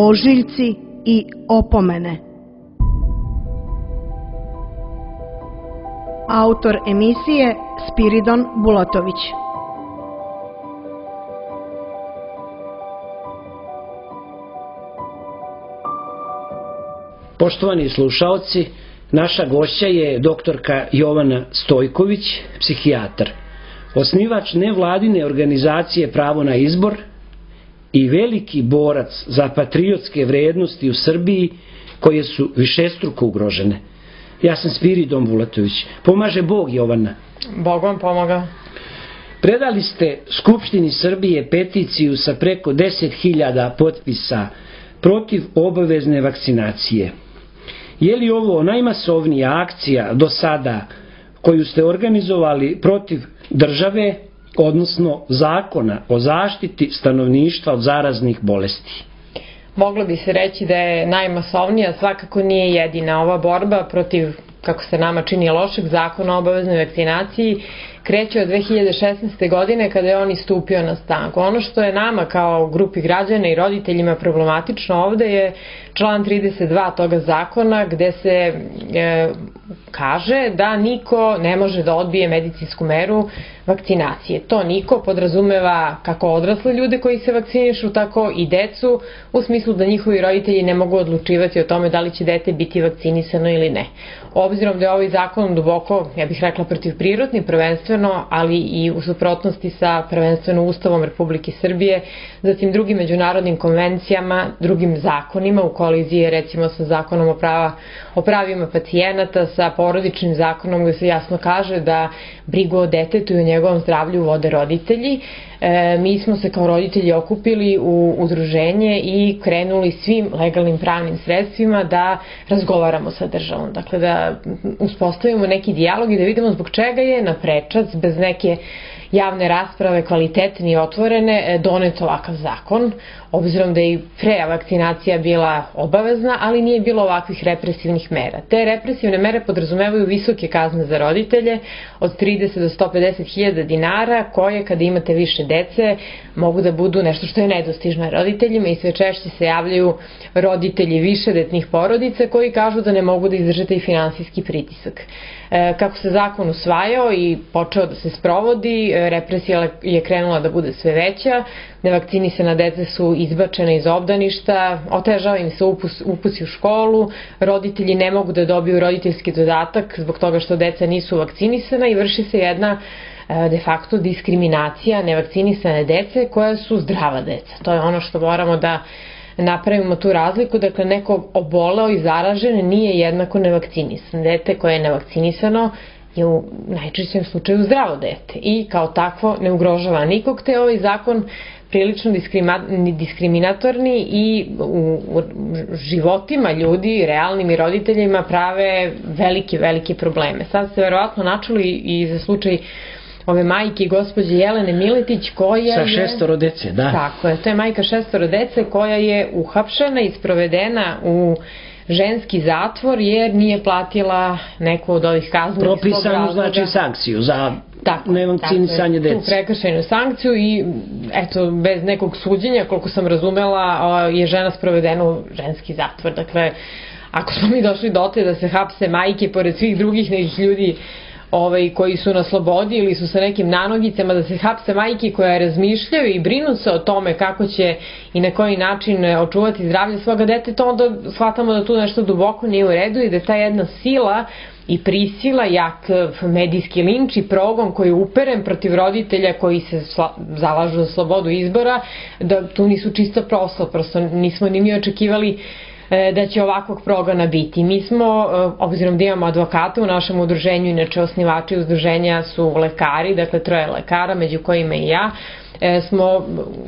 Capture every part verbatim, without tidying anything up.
ožiljci i opomene. Autor emisije Spiridon Bulatović. Poštovani slušaoci, naša gošća je doktorka Jovana Stojković, psihijatar, osnivač nevladine organizacije Pravo na izbor i veliki borac za patriotske vrednosti u Srbiji koje su višestruko ugrožene. Ja sam Spiridon Bulatović. Pomaže Bog, Jovana. Bog vam pomaga. Predali ste Skupštini Srbije peticiju sa preko deset hiljada potpisa protiv obavezne vakcinacije. Je li ovo najmasovnija akcija do sada koju ste organizovali protiv države, odnosno zakona o zaštiti stanovništva od zaraznih bolesti? Moglo bi se reći da je najmasovnija, svakako nije jedina. Ova borba protiv, kako se nama čini, lošeg zakona o obaveznoj vakcinaciji kreće od dve hiljade šesnaeste. godine kada je on istupio na snagu. Ono što je nama kao grupi građana i roditeljima problematično ovde je član trideset dva toga zakona gde se e, kaže da niko ne može da odbije medicinsku meru vakcinacije. To niko podrazumeva kako odrasle ljude koji se vakcinišu, tako i decu, u smislu da njihovi roditelji ne mogu odlučivati o tome da li će dete biti vakcinisano ili ne. Obzirom da je ovaj zakon duboko, ja bih rekla, protivprirodni prvenstveno, ali i u suprotnosti sa prvenstveno Ustavom Republike Srbije, zatim drugim međunarodnim konvencijama, drugim zakonima u koliziji recimo sa zakonom o, prava, o pravima pacijenata, sa porodičnim zakonom gde se jasno kaže da brigu o detetu i o njegovom zdravlju vode roditelji. E, mi smo se kao roditelji okupili u udruženje i krenuli svim legalnim pravnim sredstvima da razgovaramo sa državom. Dakle, da uspostavimo neki dijalog i da vidimo zbog čega je na prečac, bez neke javne rasprave, kvalitetne i otvorene, donet ovakav zakon, obzirom da je i pre vakcinacija bila obavezna, ali nije bilo ovakvih represivnih mera. Te represivne mere podrazumevaju visoke kazne za roditelje od trideset do sto pedeset hiljada dinara, koje kada imate više dece mogu da budu nešto što je nedostižno roditeljima i sve češće se javljaju roditelji višedetnih porodica koji kažu da ne mogu da izdržete i finansijski pritisak. Kako se zakon usvajao i počeo da se sprovodi, represija je krenula da bude sve veća, nevakcinisana deca su izbačena iz obdaništa, otežava im se upusi u školu, roditelji ne mogu da dobiju roditeljski dodatak zbog toga što deca nisu vakcinisana i vrši se jedna de facto diskriminacija nevakcinisane dece koja su zdrava deca. To je ono što moramo da napravimo tu razliku, dakle neko oboleo i zaražen nije jednako nevakcinisan. Dete koje je nevakcinisano je u najčešćem slučaju zdravo dete i kao takvo ne ugrožava nikog, te ovaj zakon prilično diskriminatorni i u životima ljudi, realnim i roditeljima prave velike, velike probleme. Sad ste verovatno načuli i za slučaj ove majke, gospođe Jelene Miletić, koja je... Sa šestoro dece, da. Tako je, to je majka šestoro dece koja je uhapšena i sprovedena u ženski zatvor jer nije platila neku od ovih kaznenih svog razloga. Propisanu znači sankciju za nevakcinisanje dece. Tu prekršajnu sankciju i eto, bez nekog suđenja, koliko sam razumela, je žena sprovedena u ženski zatvor. Dakle, ako smo mi došli dotle da se hapse majke pored svih drugih nekih ljudi Ovaj, koji su na slobodi ili su sa nekim nanogicama, da se hapse majke koje razmišljaju i brinu se o tome kako će i na koji način očuvati zdravlje svoga deteta, onda shvatamo da tu nešto duboko nije u redu i da ta jedna sila i prisila, jak medijski linč i progon koji je uperen protiv roditelja koji se zalažu za slobodu izbora, da tu nisu čisto proslov, prosto nismo ni mi očekivali da će ovakvog progona biti. Mi smo, obzirom da imamo advokata u našem udruženju, inače osnivači udruženja su lekari, dakle troje lekara, među kojima i ja, smo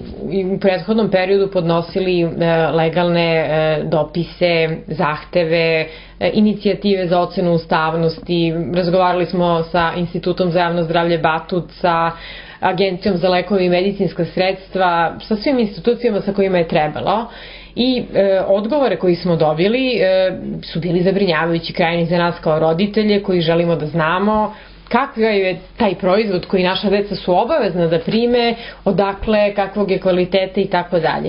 u prethodnom periodu podnosili legalne dopise, zahteve, inicijative za ocenu ustavnosti, razgovarali smo sa Institutom za javno zdravlje Batut, sa Agencijom za lekove i medicinska sredstva, sa svim institucijama sa kojima je trebalo. I e, odgovore koji smo dobili e, su bili zabrinjavajući, krajnji za nas kao roditelje koji želimo da znamo kakav je taj proizvod koji naša deca su obavezna da prime, odakle, kakvog je kvaliteta i tako dalje.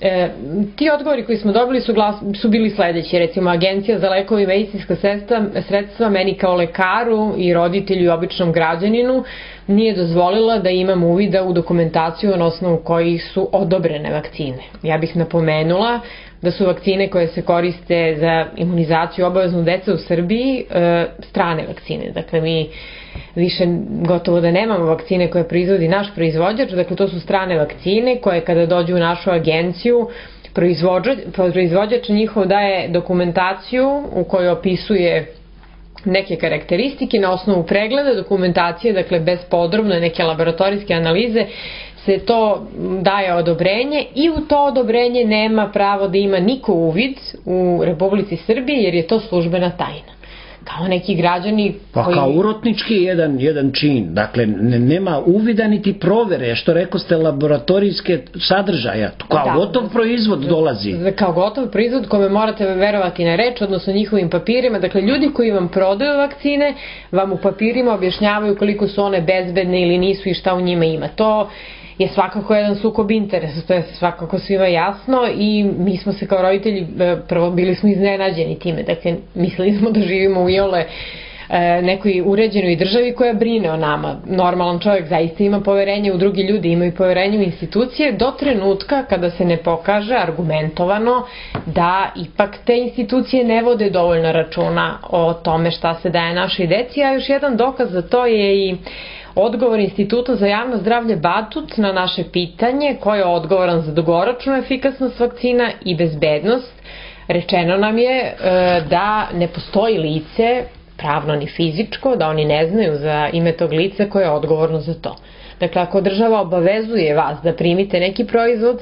E, ti odgovori koji smo dobili su, glas, su bili sledeći, recimo Agencija za lekove i medicinska sredstva, sredstva meni kao lekaru i roditelju i običnom građaninu nije dozvolila da imam uvida u dokumentaciju na osnovu kojih su odobrene vakcine. Ja bih napomenula da su vakcine koje se koriste za imunizaciju obaveznu dece u Srbiji e, strane vakcine. Dakle, mi više gotovo da nemamo vakcine koje proizvodi naš proizvođač, dakle to su strane vakcine koje kada dođu u našu agenciju, proizvođač, proizvođač njihov daje dokumentaciju u kojoj opisuje neke karakteristike na osnovu pregleda dokumentacije, dakle bez podrobne neke laboratorijske analize, se to daje odobrenje i u to odobrenje nema pravo da ima niko uvid u Republici Srbiji jer je to službena tajna. Kao neki građani pa koji... kao urotnički jedan, jedan čin, dakle ne, nema uvida niti provere, što rekao ste laboratorijske sadržaja, kao da, gotov proizvod dolazi. Kao gotov proizvod kome morate verovati na reč, odnosno njihovim papirima, dakle ljudi koji vam prodaju vakcine vam u papirima objašnjavaju koliko su one bezbedne ili nisu i šta u njima ima. To je svakako jedan sukob interesa, to je svakako svima jasno i mi smo se kao roditelji, prvo bili smo iznenađeni time, dakle mislili smo da živimo u iole nekoj uređenoj državi koja brine o nama. Normalan čovjek zaista ima poverenje u drugi ljudi, imaju poverenje u institucije do trenutka kada se ne pokaže argumentovano da ipak te institucije ne vode dovoljno računa o tome šta se daje našoj deci, a još jedan dokaz za to je i odgovor Instituta za javno zdravlje Batut na naše pitanje ko je odgovoran za dugoročnu efikasnost vakcina i bezbednost. Rečeno nam je da ne postoji lice, pravno ni fizičko, da oni ne znaju za ime tog lica koje je odgovorno za to. Dakle, ako država obavezuje vas da primite neki proizvod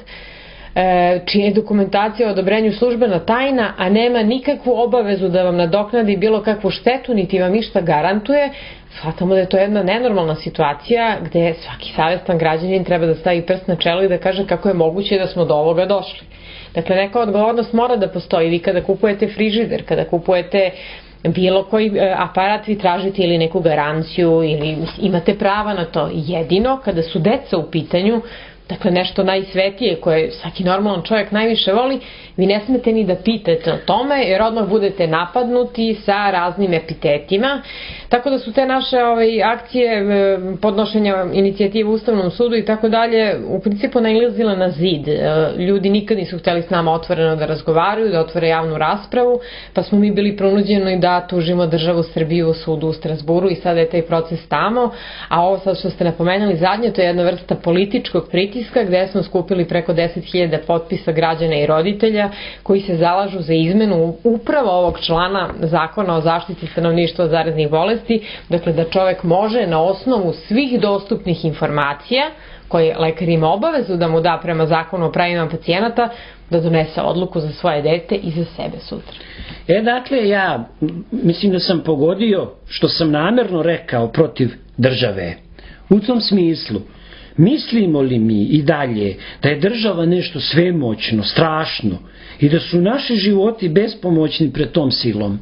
čija je dokumentacija o odobrenju službena tajna, a nema nikakvu obavezu da vam nadoknadi bilo kakvu štetu, niti vam išta garantuje, shvatamo da je to jedna nenormalna situacija gde svaki savestan građanin treba da stavi prst na čelo i da kaže kako je moguće da smo do ovoga došli. Dakle, neka odgovornost mora da postoji. Vi kada kupujete frižider, kada kupujete bilo koji aparat, vi tražite ili neku garanciju ili imate prava na to. Jedino kada su deca u pitanju, dakle nešto najsvetije koje svaki normalan čovjek najviše voli, vi ne smete ni da pitate o tome jer odmah budete napadnuti sa raznim epitetima. Tako da su te naše ovaj, akcije podnošenja inicijative u Ustavnom sudu i tako dalje u principu nailazile na zid. Ljudi nikad nisu hteli s nama otvoreno da razgovaraju, da otvore javnu raspravu, pa smo mi bili pronuđeni da tužimo državu Srbiju u sudu u Strasburu i sada je taj proces tamo. A ovo sad što ste napomenuli zadnje, to je jedna vrsta političkog pritiska gde smo skupili preko deset hiljada potpisa građana i roditelja koji se zalažu za izmenu upravo ovog člana Zakona o zaštiti stanovništva od zaraznih bolesti, dakle da čovek može na osnovu svih dostupnih informacija koje lekar ima obavezu da mu da prema Zakonu o pravima pacijenata, da donese odluku za svoje dete i za sebe sutra. E, dakle, ja mislim da sam pogodio što sam namerno rekao protiv države. U tom smislu, mislimo li mi i dalje da je država nešto svemoćno, strašno i da su naši životi bespomoćni pred tom silom?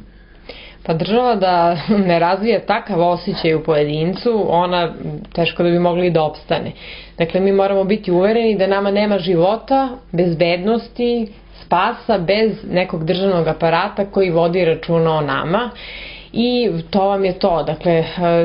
Pa država da ne razvije takav osjećaj u pojedincu, ona teško da bi mogli da opstane. Dakle, mi moramo biti uvereni da nama nema života, bezbednosti, spasa bez nekog državnog aparata koji vodi računa o nama. I to vam je to, dakle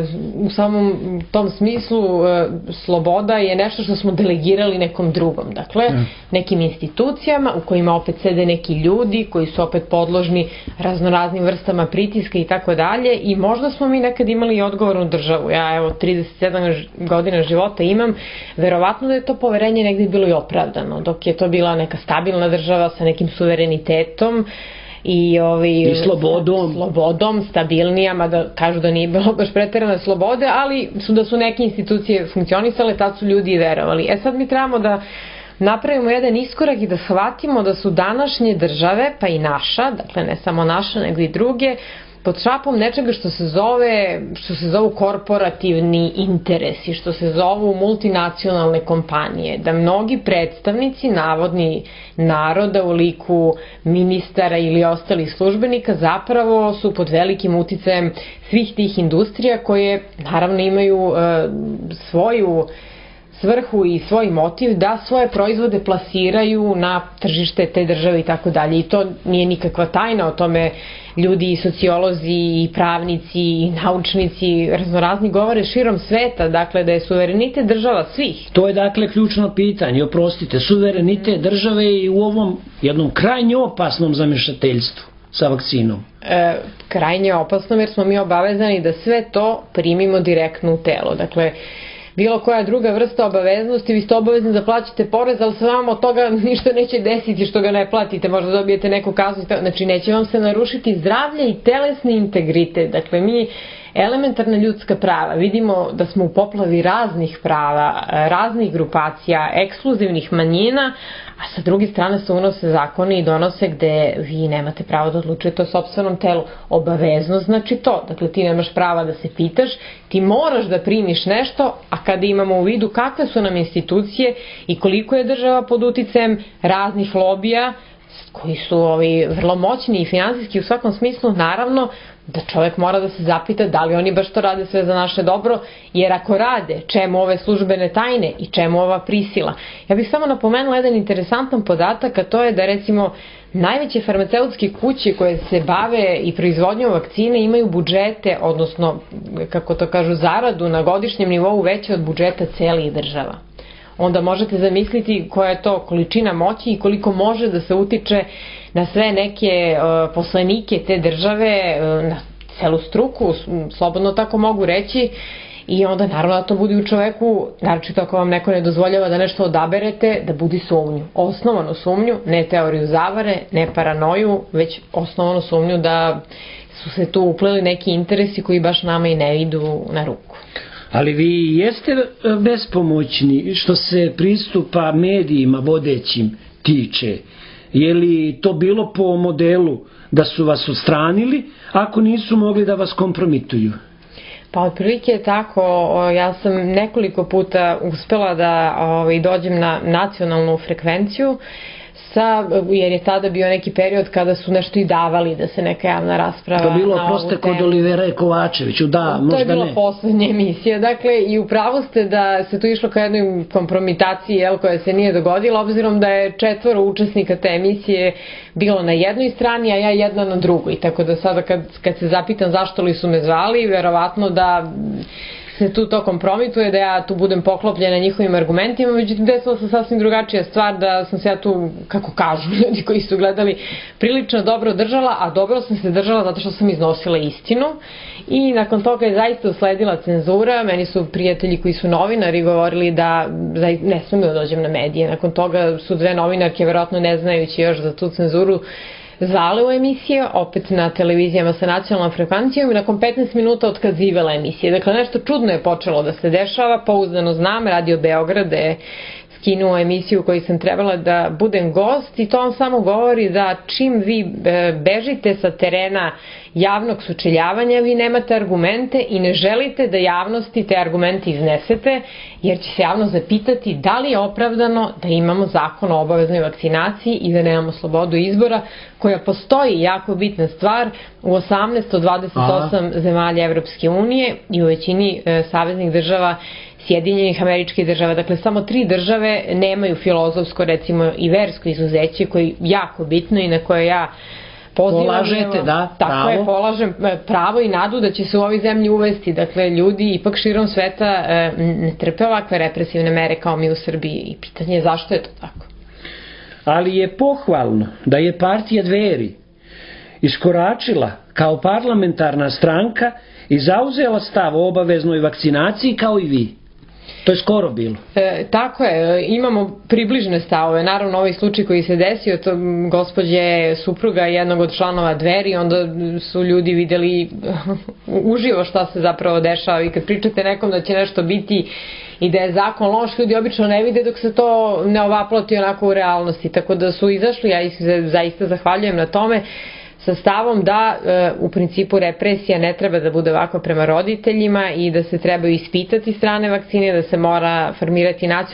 u samom tom smislu sloboda je nešto što smo delegirali nekom drugom, dakle nekim institucijama u kojima opet sede neki ljudi koji su opet podložni raznoraznim vrstama pritiska i tako dalje i možda smo mi nekad imali odgovornu državu, ja evo trideset sedam godina života imam, verovatno da je to poverenje negdje bilo i opravdano, dok je to bila neka stabilna država sa nekim suverenitetom i, ovaj, I slobodom. slobodom, stabilnija, mada kažu da nije bilo baš preterane slobode, ali su da su neke institucije funkcionisale, tad su ljudi i verovali. E sad mi trebamo da napravimo jedan iskorak i da shvatimo da su današnje države, pa i naša, dakle ne samo naša, nego i druge, pod šapom nečega što se zove, što se zovu korporativni interesi, što se zovu multinacionalne kompanije, da mnogi predstavnici, navodni naroda u liku ministara ili ostalih službenika zapravo su pod velikim uticajem svih tih industrija koje naravno imaju e, svoju svrhu i svoj motiv da svoje proizvode plasiraju na tržište te države i tako dalje. I to nije nikakva tajna, o tome ljudi i sociolozi i pravnici i naučnici raznorazni govore širom sveta, dakle da je suverenitet država svih. To je dakle ključno pitanje, oprostite, suverenitet države i u ovom jednom krajnje opasnom zamešateljstvu sa vakcinom. E, krajnje opasno jer smo mi obavezani da sve to primimo direktno u telo. Dakle, bilo koja druga vrsta obaveznosti, vi ste obavezni da plaćate porez, ali se vam od toga ništa neće desiti što ga ne platite, možda dobijete neku kaznu, znači neće vam se narušiti zdravlje i telesni integritet. Dakle, mi elementarna ljudska prava, vidimo da smo u poplavi raznih prava, raznih grupacija, ekskluzivnih manjina, a sa druge strane se unose zakone i donose gde vi nemate pravo da odlučujete o sopstvenom telu. Obaveznost znači to, dakle ti nemaš prava da se pitaš, ti moraš da primiš nešto, a kada imamo u vidu kakve su nam institucije i koliko je država pod uticajem raznih lobija, koji su ovi vrlo moćni i finansijski u svakom smislu, naravno da čovjek mora da se zapita da li oni baš to rade sve za naše dobro, jer ako rade, čemu ove službene tajne i čemu ova prisila? Ja bih samo napomenula jedan interesantan podatak, a to je da recimo najveće farmaceutske kuće koje se bave i proizvodnjom vakcine imaju budžete, odnosno, kako to kažu, zaradu na godišnjem nivou veće od budžeta celih država. Onda možete zamisliti koja je to količina moći i koliko može da se utiče na sve neke uh, poslanike te države, uh, na celu struku, slobodno tako mogu reći, i onda naravno da to budi u čoveku, naročito ako vam neko ne dozvoljava da nešto odaberete, da budi sumnju, osnovanu sumnju, ne teoriju zavare, ne paranoju, već osnovanu sumnju da su se tu upleli neki interesi koji baš nama i ne idu na ruku. Ali vi jeste bespomoćni što se pristupa medijima vodećim tiče. Je li to bilo po modelu da su vas odstranili ako nisu mogli da vas kompromituju? Pa otprilike je tako, ja sam nekoliko puta uspela da ovaj, dođem na nacionalnu frekvenciju, sa, jer je tada bio neki period kada su nešto i davali da se neka javna rasprava na ovu temu. To bilo proste kod Olivera Kovačeviću, da, možda ne. To je bila poslednja emisija, dakle i upravo ste da se tu išlo ka jednoj kompromitaciji, jel, koja se nije dogodila, obzirom da je četvoro učesnika te emisije bilo na jednoj strani, a ja jedna na drugoj, tako da sada kad, kad se zapitam zašto li su me zvali, verovatno da se tu to kompromituje, da ja tu budem poklopljena njihovim argumentima, međutim desila se sasvim drugačija stvar, da sam se ja tu, kako kažu ljudi koji su gledali, prilično dobro držala, a dobro sam se držala zato što sam iznosila istinu i nakon toga je zaista usledila cenzura. Meni su prijatelji koji su novinari govorili da ne smem da dođem na medije, nakon toga su dve novinarke, verovatno ne znajući još za tu cenzuru, zvale u emisije, opet na televizijama sa nacionalnom frekvencijom i nakon petnaest minuta otkazivela emisije. Dakle, nešto čudno je počelo da se dešava, pouzdano znam, Radio Beograd je skinuo emisiju u kojoj sam trebala da budem gost i to on samo govori da čim vi bežite sa terena javnog sučeljavanja, vi nemate argumente i ne želite da javnosti te argumente iznesete, jer će se javnost zapitati da li je opravdano da imamo zakon o obaveznoj vakcinaciji i da nemamo slobodu izbora, koja postoji, jako bitna stvar, u osamnaest od dvadeset osam Aha. zemalja Evropske unije i u većini e, saveznih država Sjedinjenih Američkih Država. Dakle, samo tri države nemaju filozofsko, recimo, i versko izuzeće, koje je jako bitno i na koje ja pozivam. Polažete, da, tako pravo. je, polažem pravo i nadu da će se u ovoj zemlji uvesti. Dakle, ljudi ipak širom sveta ne trpe ovakve represivne mere kao mi u Srbiji i pitanje je zašto je to tako. Ali je pohvalno da je partija Dveri iskoračila kao parlamentarna stranka i zauzela stav o obaveznoj vakcinaciji kao i vi. To je skoro bilo. E, tako je, imamo približne stavove. Naravno, ovaj slučaj koji se desio, to gospođe supruga jednog od članova Dveri, onda su ljudi videli uživo šta se zapravo dešava i kad pričate nekom da će nešto biti i da je zakon loš, ljudi obično ne vide dok se to ne ovaploti onako u realnosti. Tako da su izašli, ja ih zaista zahvaljujem na tome, sa stavom da e, u principu represija ne treba da bude ovako prema roditeljima i da se trebaju ispitati strane vakcine, da se mora formirati nacionalna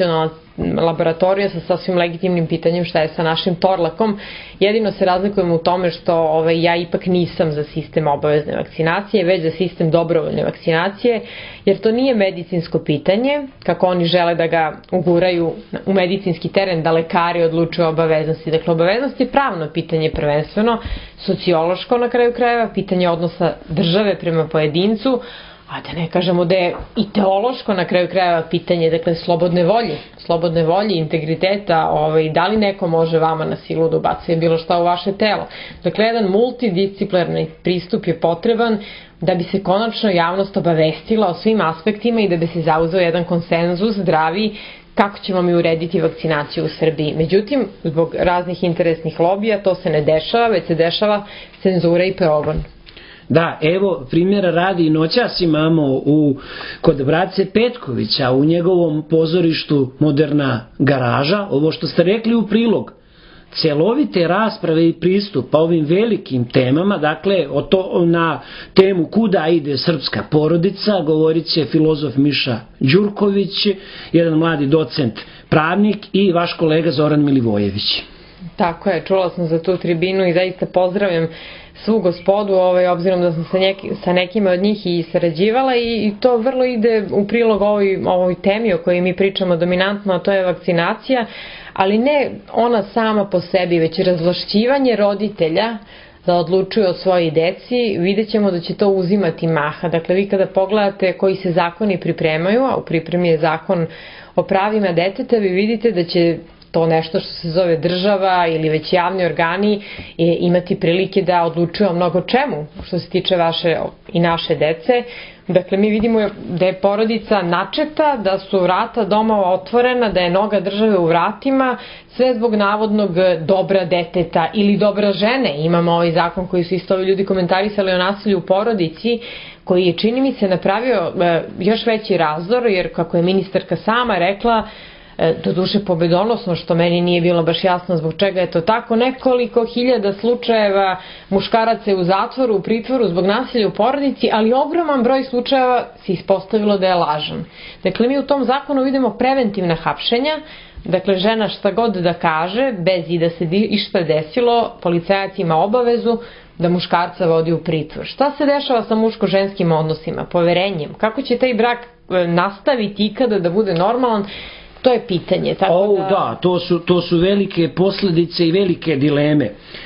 laboratorija sa sasvim legitimnim pitanjem šta je sa našim Torlakom. Jedino se razlikujemo u tome što ovaj, ja ipak nisam za sistem obavezne vakcinacije, već za sistem dobrovoljne vakcinacije, jer to nije medicinsko pitanje, kako oni žele da ga uguraju u medicinski teren, da lekari odlučuju o obaveznosti. Dakle, obaveznost je pravno pitanje prvenstveno, sociološko na kraju krajeva, pitanje odnosa države prema pojedincu, a da ne kažemo da je i teološko na kraju krajeva pitanje, dakle, slobodne volje, slobodne volje, integriteta, ovaj, da li neko može vama na silu da ubacuje bilo šta u vaše telo. Dakle, jedan multidisciplinarni pristup je potreban da bi se konačno javnost obavestila o svim aspektima i da bi se zauzeo jedan konsenzus zdravi kako ćemo mi urediti vakcinaciju u Srbiji. Međutim, zbog raznih interesnih lobija to se ne dešava, već se dešava cenzura i progon. Da, evo primjera radi, noćas imamo u, kod Brace Petkovića u njegovom pozorištu Moderna garaža, ovo što ste rekli u prilog, celovite rasprave i pristupa ovim velikim temama, dakle o to, na temu kuda ide srpska porodica, govorit će filozof Miša Đurković, jedan mladi docent pravnik i vaš kolega Zoran Milivojević. Tako je, čula sam za tu tribinu i zaista pozdravljam svu gospodu, ovaj, obzirom da sam sa, njeki, sa nekima od njih i sarađivala i, i to vrlo ide u prilog ovoj, ovoj temi o kojoj mi pričamo dominantno, a to je vakcinacija, ali ne ona sama po sebi, već razvlašćivanje roditelja da odlučuju o svojoj deci. Vidjet ćemo da će to uzimati maha. Dakle, vi kada pogledate koji se zakoni pripremaju, a u pripremi je zakon o pravima deteta, vi vidite da će to nešto što se zove država ili već javni organi imati prilike da odlučuju o mnogo čemu što se tiče vaše i naše dece. Dakle, mi vidimo da je porodica načeta, da su vrata doma otvorena, da je noga države u vratima, sve zbog navodnog dobra deteta ili dobra žene. Imamo ovaj zakon koji su isto ovi ljudi komentarisali o nasilju u porodici, koji je, čini mi se, napravio još veći razdor, jer kako je ministarka sama rekla, do duše pobedonosno, što meni nije bilo baš jasno zbog čega je to tako, nekoliko hiljada slučajeva muškaraca je u zatvoru, u pritvoru zbog nasilja u porodici, ali ogroman broj slučajeva se ispostavilo da je lažan. Dakle, mi u tom zakonu vidimo preventivna hapšenja, dakle, žena šta god da kaže, bez i da se išta desilo, policajac ima obavezu da muškarca vodi u pritvor. Šta se dešava sa muško-ženskim odnosima, poverenjem? Kako će taj brak nastaviti ikada da bude normalan? To je pitanje. Tako o, da, da to, su, to su velike posljedice i velike dileme.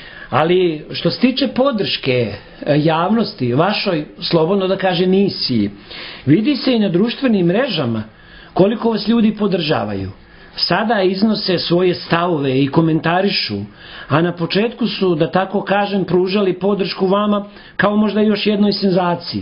Ali što se tiče podrške javnosti, vašoj, slobodno da kaže, misiji, vidi se i na društvenim mrežama koliko vas ljudi podržavaju. Sada iznose svoje stavove i komentarišu, a na početku su, da tako kažem, pružali podršku vama kao možda još jednoj senzaciji.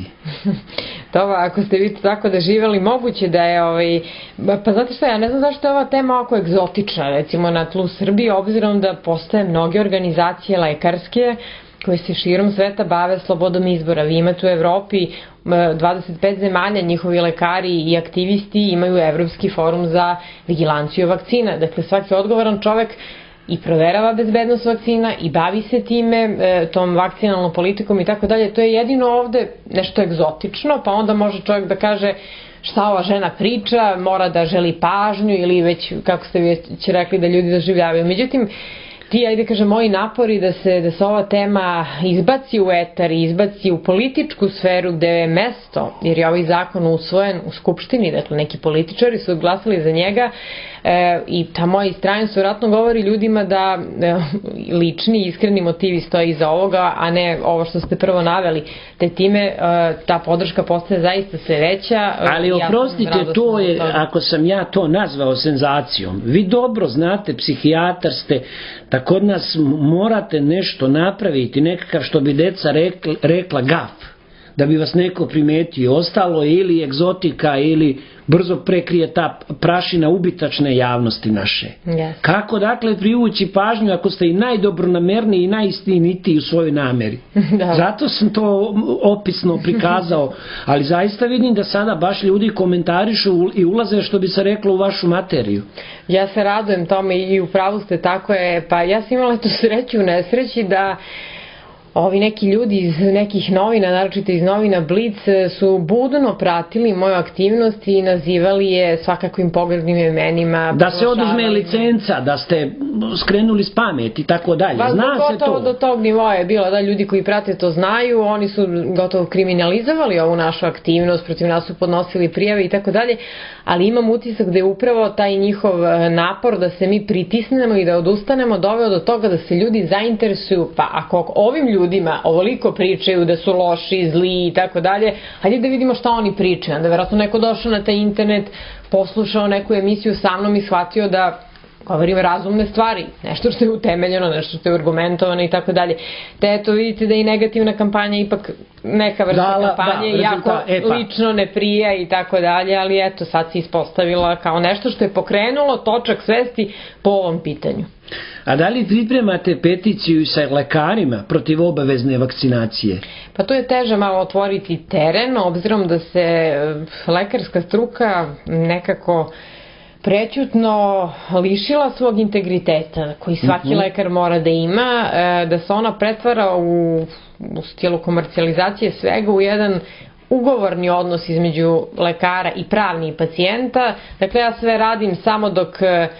Dobro, ako ste vi tako doživjeli, moguće da je, ovaj, pa znate što, ja ne znam zašto je ova tema ovako egzotična, recimo na tlu Srbije, obzirom da postoje mnoge organizacije lekarske koje se širom sveta bave slobodom izbora. Vi imate u Evropi dvadeset pet zemalja, njihovi lekari i aktivisti imaju Evropski forum za vigilanciju vakcina. Dakle, svaki odgovoran čovek i proverava bezbednost vakcina i bavi se time, tom vakcinalnom politikom i tako dalje. To je jedino ovde nešto egzotično, pa onda može čovjek da kaže šta ova žena priča, mora da želi pažnju ili već, kako ste već rekli, da ljudi doživljavaju. Međutim, ti, ajde kažem, moji napori da se, da se ova tema izbaci u etar i izbaci u političku sferu gde je mesto, jer je ovaj zakon usvojen u Skupštini, dakle neki političari su glasali za njega, e, i ta moja stranac vjerojatno govori ljudima da e, lični, iskreni motivi stoji iza ovoga, a ne ovo što ste prvo naveli, te time e, ta podrška postaje zaista sve veća. Ali oprostite, ja to je, ako sam ja to nazvao senzacijom, vi dobro znate, psihijatar ste, da kod nas morate nešto napraviti, nekakav, što bi deca rekla, rekla gaf, da bi vas neko primetio. Ostalo ili egzotika ili brzo prekrije ta prašina ubitačne javnosti naše. Yes. Kako dakle privući pažnju ako ste i najdobronamerniji i najistinitiji u svojoj nameri? Da. Zato sam to opisno prikazao, ali zaista vidim da sada baš ljudi komentarišu i ulaze, što bi se reklo, u vašu materiju. Ja se radujem tome i u pravu ste, tako je. Pa ja sam imala tu sreću u nesreći da ovi neki ljudi iz nekih novina, naročito iz novina Blic, su budno pratili moju aktivnost i nazivali je svakakvim pogrdnim imenima. Da se oduzme licenca, da ste skrenuli s pameti i tako dalje. Zna se to. Do tog nivoa je bilo da ljudi koji prate to znaju, oni su gotovo kriminalizovali ovu našu aktivnost, protiv nas su podnosili prijave i tako dalje, ali imam utisak da je upravo taj njihov napor da se mi pritisnemo i da odustanemo doveo do toga da se ljudi zainteresuju, pa ako ovim ljudima ovoliko pričaju da su loši, zli i tako dalje, hajde da vidimo šta oni pričaju. Onda verovatno neko došao na taj internet, poslušao neku emisiju sa mnom i shvatio da govorim razumne stvari, nešto što je utemeljeno, nešto što je argumentovano i tako dalje. Te eto vidite da i negativna kampanja ipak neka vrsta kampanje, jako lično ne prija i tako dalje, ali eto sad se ispostavila kao nešto što je pokrenulo točak svesti po ovom pitanju. A da li pripremate peticiju sa lekarima protiv obavezne vakcinacije? Pa to je teže malo otvoriti teren, obzirom da se lekarska struka nekako prećutno lišila svog integriteta koji svaki lekar mora da ima, da se ona pretvara u, u stilu komercijalizacije svega u jedan ugovorni odnos između lekara i pravni pacijenta. Dakle, ja sve radim samo dok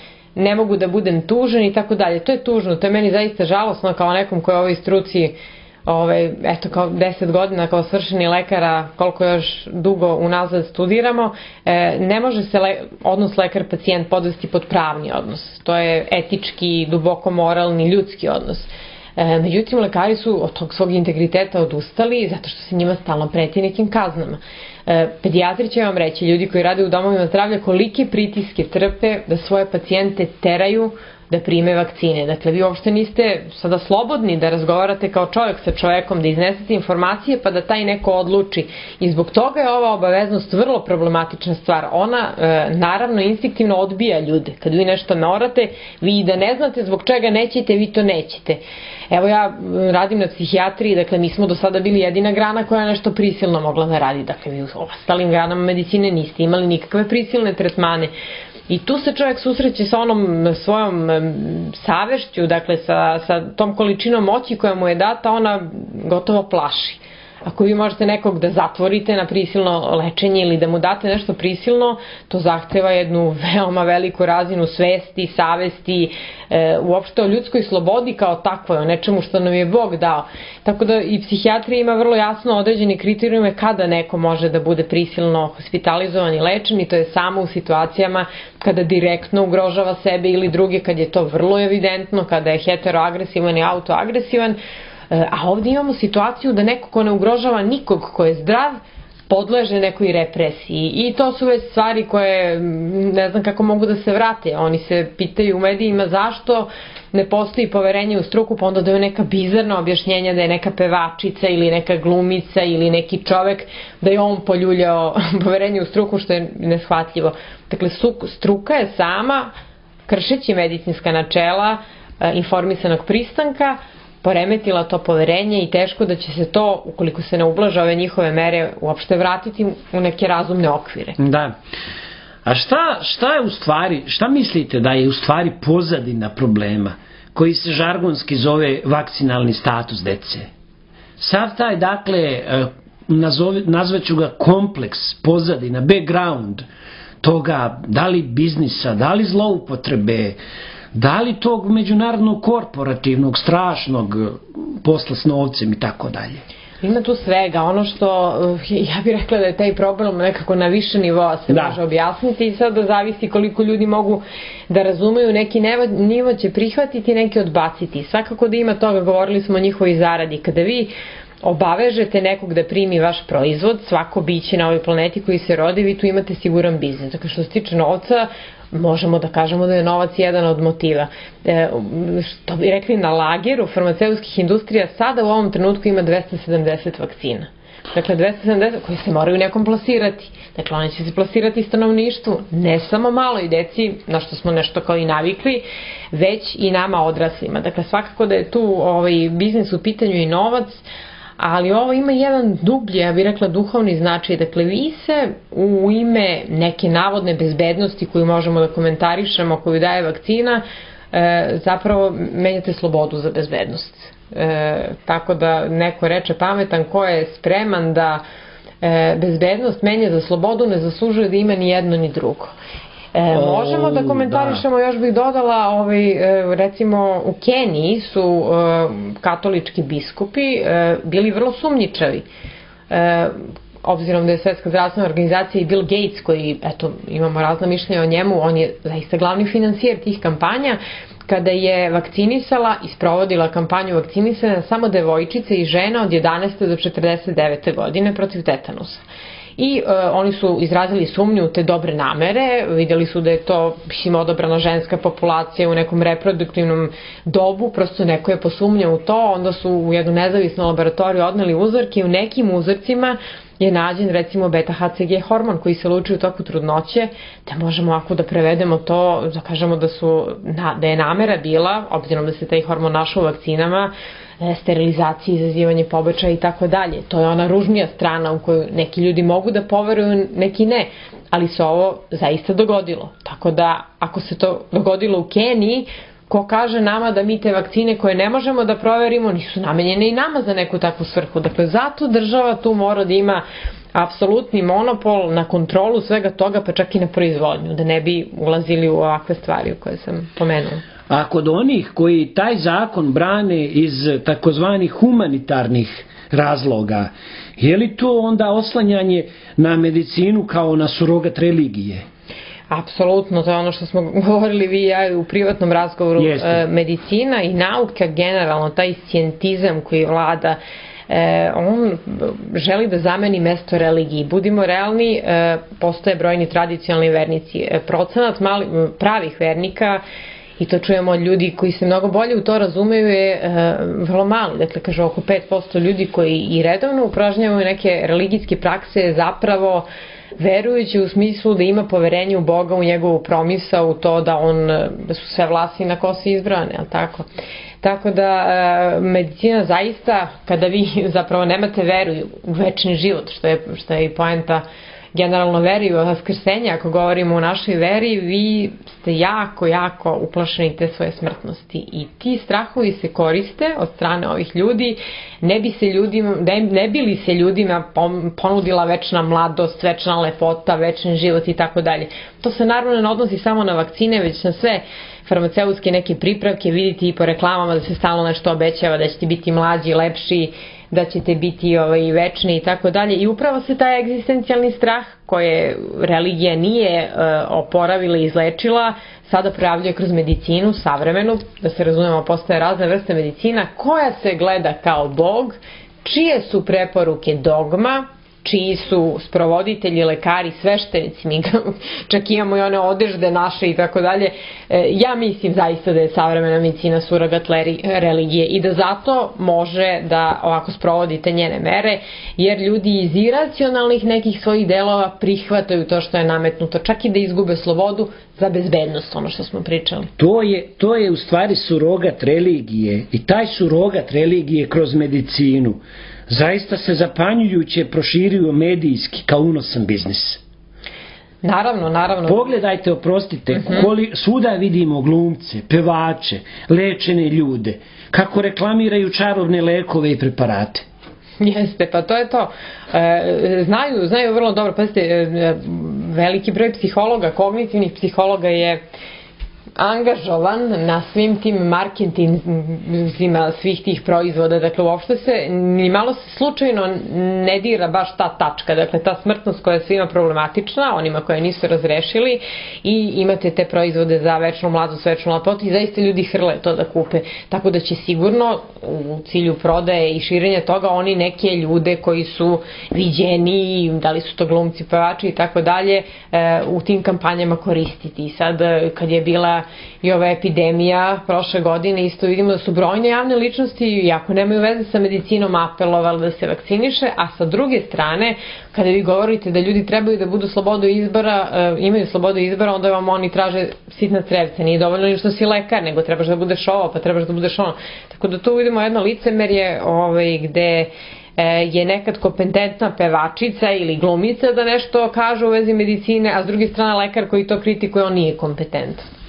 ne mogu da budem tužen i tako dalje. To je tužno, to je meni zaista žalosno kao nekom koji je u ovoj struci Ove, eto kao deset godina kao svršeni lekara, koliko još dugo unazad studiramo, e, ne može se le, odnos lekar-pacijent podvesti pod pravni odnos. To je etički, duboko moralni, ljudski odnos. E, međutim, lekari su od tog svog integriteta odustali zato što se njima stalno preti nekim kaznama. E, pedijatri će vam reći, ljudi koji rade u domovima zdravlja, kolike pritiske trpe da svoje pacijente teraju da prime vakcine. Dakle, vi uopšte niste sada slobodni da razgovarate kao čovjek sa čovjekom, da iznesete informacije pa da taj neko odluči. I zbog toga je ova obaveznost vrlo problematična stvar. Ona, e, naravno, instinktivno odbija ljude. Kad vi nešto morate, vi da ne znate zbog čega nećete, vi to nećete. Evo ja radim na psihijatriji, dakle mi smo do sada bili jedina grana koja je nešto prisilno mogla da radi. Dakle, vi u ostalim granama medicine niste imali nikakve prisilne tretmane. I tu se čovjek susreće sa onom svojom savešću, dakle sa, sa tom količinom moći koja mu je data, ona gotovo plaši. Ako vi možete nekog da zatvorite na prisilno lečenje ili da mu date nešto prisilno, to zahteva jednu veoma veliku razinu svesti, savesti, e, uopšte o ljudskoj slobodi kao takvoj, o nečemu što nam je Bog dao. Tako da i psihijatrija ima vrlo jasno određene kriterijume kada neko može da bude prisilno hospitalizovan i lečen, i to je samo u situacijama kada direktno ugrožava sebe ili druge, kad je to vrlo evidentno, kada je heteroagresivan i autoagresivan. A ovdje imamo situaciju da neko ko ne ugrožava nikog ko je zdrav podleže nekoj represiji, i to su već stvari koje ne znam kako mogu da se vrate. Oni se pitaju u medijima zašto ne postoji poverenje u struku, pa onda daju neka bizarna objašnjenja da je neka pevačica ili neka glumica ili neki čovek, da je on poljuljao poverenje u struku, što je neshvatljivo. Dakle, struka je sama, kršeći medicinska načela informisanog pristanka, poremetila to poverenje, i teško da će se to, ukoliko se ne ublaže ove njihove mere, uopšte vratiti u neke razumne okvire. Da. A šta, šta je u stvari, šta mislite da je u stvari pozadina problema koji se žargonski zove vakcinalni status dece? Sav taj, dakle, nazove, nazvaću ga kompleks, pozadina, background toga, da li biznisa, da li zloupotrebe, da li tog međunarodnog korporativnog strašnog posla s novcem i tako dalje? Ima tu svega. Ono što, ja bih rekla da je taj problem nekako na više nivoa se da. može objasniti, i sad da zavisi koliko ljudi mogu da razumeju. Neki nivo će prihvatiti, neki odbaciti. Svakako da ima toga, govorili smo o njihovoj zaradi. Kada vi obavežete nekog da primi vaš proizvod, svako biće na ovoj planeti koji se rodi, vi tu imate siguran biznis. Dakle, što se tiče novca, možemo da kažemo da je novac jedan od motiva. E, što bi rekli, na lageru farmaceutskih industrija sada u ovom trenutku ima dvesta sedamdeset vakcina. Dakle, dvesta sedamdeset koje se moraju nekom plasirati. Dakle, one će se plasirati stanovništvu, ne samo maloj deci, na što smo nešto kao i navikli, već i nama odraslima. Dakle, svakako da je tu ovaj, biznis u pitanju i novac, ali ovo ima jedan dublji, ja bih rekla, duhovni značaj. Dakle, vi se u ime neke navodne bezbednosti koju možemo da komentarišemo, koju daje vakcina, zapravo menjate slobodu za bezbednost. E, tako da neko reče pametan ko je spreman da e, bezbednost menja za slobodu ne zaslužuje da ima ni jedno ni drugo. E, možemo da komentarišemo, još bih dodala, ovaj, e, recimo u Keniji su e, katolički biskupi e, bili vrlo sumnjičavi. E, obzirom da je Svetska zdravstvena organizacija i Bill Gates, koji, eto, imamo razna mišljenja o njemu, on je zaista glavni financijer tih kampanja, kada je vakcinisala i sprovodila kampanju vakcinisanja samo devojčice i žena od jedanaeste do četrdeset devete godine protiv tetanusa. I e, oni su izrazili sumnju u te dobre namere, vidjeli su da je to mislim, odabrana ženska populacija u nekom reproduktivnom dobu, prosto neko je posumnjao u to, onda su u jednu nezavisnu laboratoriju odneli uzorke i u nekim uzorcima je nađen recimo beta-ha ce ge hormon koji se luči u toku trudnoće, da možemo ako da prevedemo to, da kažemo da, su, da je namera bila, obzirom da se taj hormon našao u vakcinama, sterilizacije, izazivanje pobačaja i tako dalje. To je ona ružnija strana u koju neki ljudi mogu da poveruju, neki ne, ali se ovo zaista dogodilo. Tako da ako se to dogodilo u Keniji, ko kaže nama da mi te vakcine koje ne možemo da proverimo nisu namenjene i nama za neku takvu svrhu. Dakle, zato država tu mora da ima apsolutni monopol na kontrolu svega toga, pa čak i na proizvodnju, da ne bi ulazili u ovakve stvari u koje sam pomenula. A kod onih koji taj zakon brane iz takozvanih humanitarnih razloga, je li to onda oslanjanje na medicinu kao na surogat religije? Apsolutno, to je ono što smo govorili vi i ja u privatnom razgovoru. Jeste. Medicina i nauka generalno, taj scijentizam koji vlada, on želi da zameni mesto religiji. Budimo realni, postoje brojni tradicionalni vernici. Procenat mali, pravih vernika, i to čujemo od ljudi koji se mnogo bolje u to razumeju, je vrlo mali. Dakle, kaže, oko pet posto ljudi koji i redovno upražnjavaju neke religijske prakse zapravo verujući u smislu da ima poverenje u Boga, u njegovu promisao, u to da on, da su sve vlasti na kosi izbrane, ali tako? Tako da medicina zaista, kada vi zapravo nemate veru u večni život, što je, što je i poenta generalno veri u vaskrsenje, ako govorimo o našoj veri, vi ste jako, jako uplašeni te svoje smrtnosti. I ti strahovi se koriste od strane ovih ljudi, ne bi, se ljudima, ne bi li se ljudima ponudila večna mladost, večna lepota, večni život i tako dalje. To se naravno ne odnosi samo na vakcine, već na sve farmaceutske neke pripravke, vidite i po reklamama da se stalno nešto obećava, da ćete biti mlađi, lepši, da ćete biti ovaj, večni i tako dalje. I upravo se taj egzistencijalni strah koje religija nije uh, oporavila i izlečila, sada projavljuje kroz medicinu, savremenu, da se razumemo, postoje razne vrste medicina, koja se gleda kao Bog, čije su preporuke dogma, čiji su sprovoditelji, lekari, sveštenici, mi čak imamo i one odežde naše i tako dalje. Ja mislim zaista da je savremena medicina surogat religije i da zato može da ovako sprovodite njene mere, jer ljudi iz iracionalnih nekih svojih delova prihvataju to što je nametnuto, čak i da izgube slobodu za bezbednost, ono što smo pričali. To je, to je u stvari surogat religije i taj surogat religije kroz medicinu zaista se zapanjujuće proširio medijski kao unosan biznis. Naravno, naravno. Pogledajte, oprostite, uh-huh. koli, svuda vidimo glumce, pevače, lečene ljude, kako reklamiraju čarobne lekove i preparate. Jeste, pa to je to. E, znaju, znaju vrlo dobro, pazite, e, veliki broj psihologa, kognitivnih psihologa je angažovan na svim tim marketingzima svih tih proizvoda, dakle uopšte se ni malo se slučajno ne dira baš ta tačka, dakle ta smrtnost koja je svima problematična, onima koje nisu razrešili, i imate te proizvode za večnu mladost, večnu lepotu i zaista ljudi hrle to da kupe, tako da će sigurno u cilju prodaje i širenja toga oni neke ljude koji su viđeni, da li su to glumci, pevači i tako dalje, u tim kampanjama koristiti. I sad kad je bila i ova epidemija prošle godine, isto vidimo da su brojne javne ličnosti, iako nemaju veze sa medicinom, apelovali da se vakciniše, a sa druge strane, kada vi govorite da ljudi trebaju da budu slobodu izbora, imaju slobodu izbora, onda vam oni traže sitna crevca, nije dovoljno ni što si lekar, nego trebaš da budeš ovo, pa trebaš da budeš ono. Tako da tu vidimo jedno licemerje ovaj, gde je nekad kompetentna pevačica ili glumica da nešto kaže u vezi medicine, a s druge strane lekar koji to kritikuje, on nije kompetentan.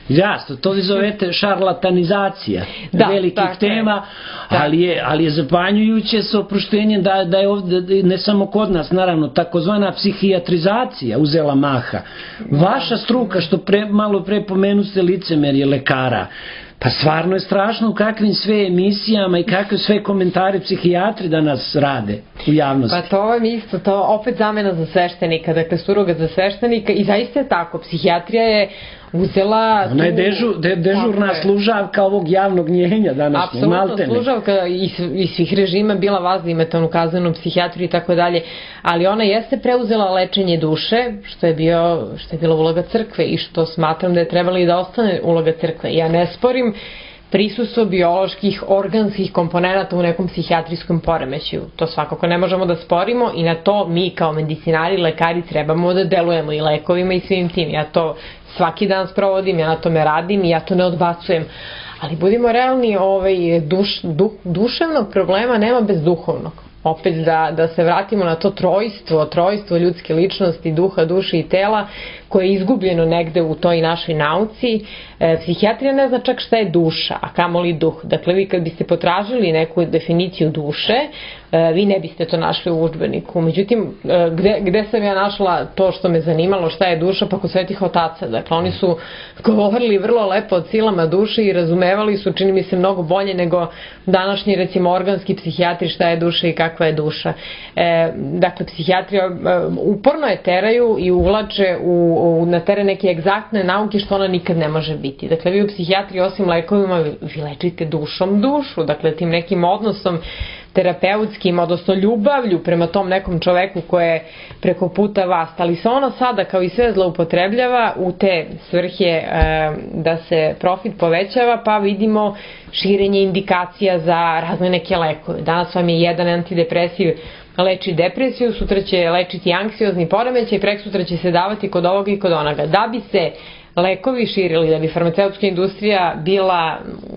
Jasno, to vi zovete šarlatanizacija da, velikih tako tema, je. ali je, ali je zapanjujuće sa oproštenjem da, da je ovde, ne samo kod nas, naravno, takozvana psihijatrizacija uzela maha. Vaša struka, što pre, malo pre pomenu ste licemerje lekara, pa stvarno je strašno u kakvim sve emisijama i kakve sve komentare psihijatri danas rade u javnosti. Pa to vam isto, to opet zamena za sveštenika, dakle surogat za sveštenika i zaista je tako, psihijatrija je uzela... Ona je dežu, de, dežurna služavka ovog javnog mnjenja današnje, maltene. Apsolutno služavka iz, iz svih režima, bila vas da imate onu kaznenu psihijatriju i tako dalje, ali ona jeste preuzela lečenje duše, što je, bio, što je bila uloga crkve i što smatram da je trebala i da ostane uloga crkve. Ja ne sporim prisustvo bioloških, organskih komponenata u nekom psihijatrijskom poremećaju. To svakako ne možemo da sporimo i na to mi kao medicinari, lekari trebamo da delujemo i lekovima i svim tim. Ja to svaki dan sprovodim, ja na tome radim i ja to ne odbacujem. Ali budimo realni, ovaj, duš, du, duševnog problema nema bez duhovnog. Opet da, da se vratimo na to trojstvo, trojstvo ljudske ličnosti, duha, duše i tela, koje je izgubljeno negde u toj našoj nauci. E, psihijatrija ne zna čak šta je duša, a kamoli duh. Dakle, vi kad biste potražili neku definiciju duše, e, vi ne biste to našli u udžbeniku. Međutim, e, gde, gde sam ja našla to što me zanimalo, šta je duša, pa kod svetih otaca. Dakle, oni su govorili vrlo lepo o silama duše i razumevali su, čini mi se, mnogo bolje nego današnji, recimo, organski psihijatri šta je duša i kakva je duša. E, dakle, psihijatrija e, uporno je teraju i uvlače u na teren neke egzaktne nauke što ona nikad ne može biti. Dakle, vi u psihijatriji osim lekovima vi lečite dušom dušu, dakle tim nekim odnosom terapeutskim, odnosno ljubavlju prema tom nekom čoveku koje je preko puta vas, ali se ono sada kao i sve zloupotrebljava u te svrhe e, da se profit povećava, pa vidimo širenje indikacija za razne neke lekove. Danas vam je jedan antidepresiv leči depresiju, sutra će lečiti anksiozni poremećaj, preksutra će se davati kod ovoga i kod onoga. Da bi se lekovi širili, da bi farmaceutska industrija bila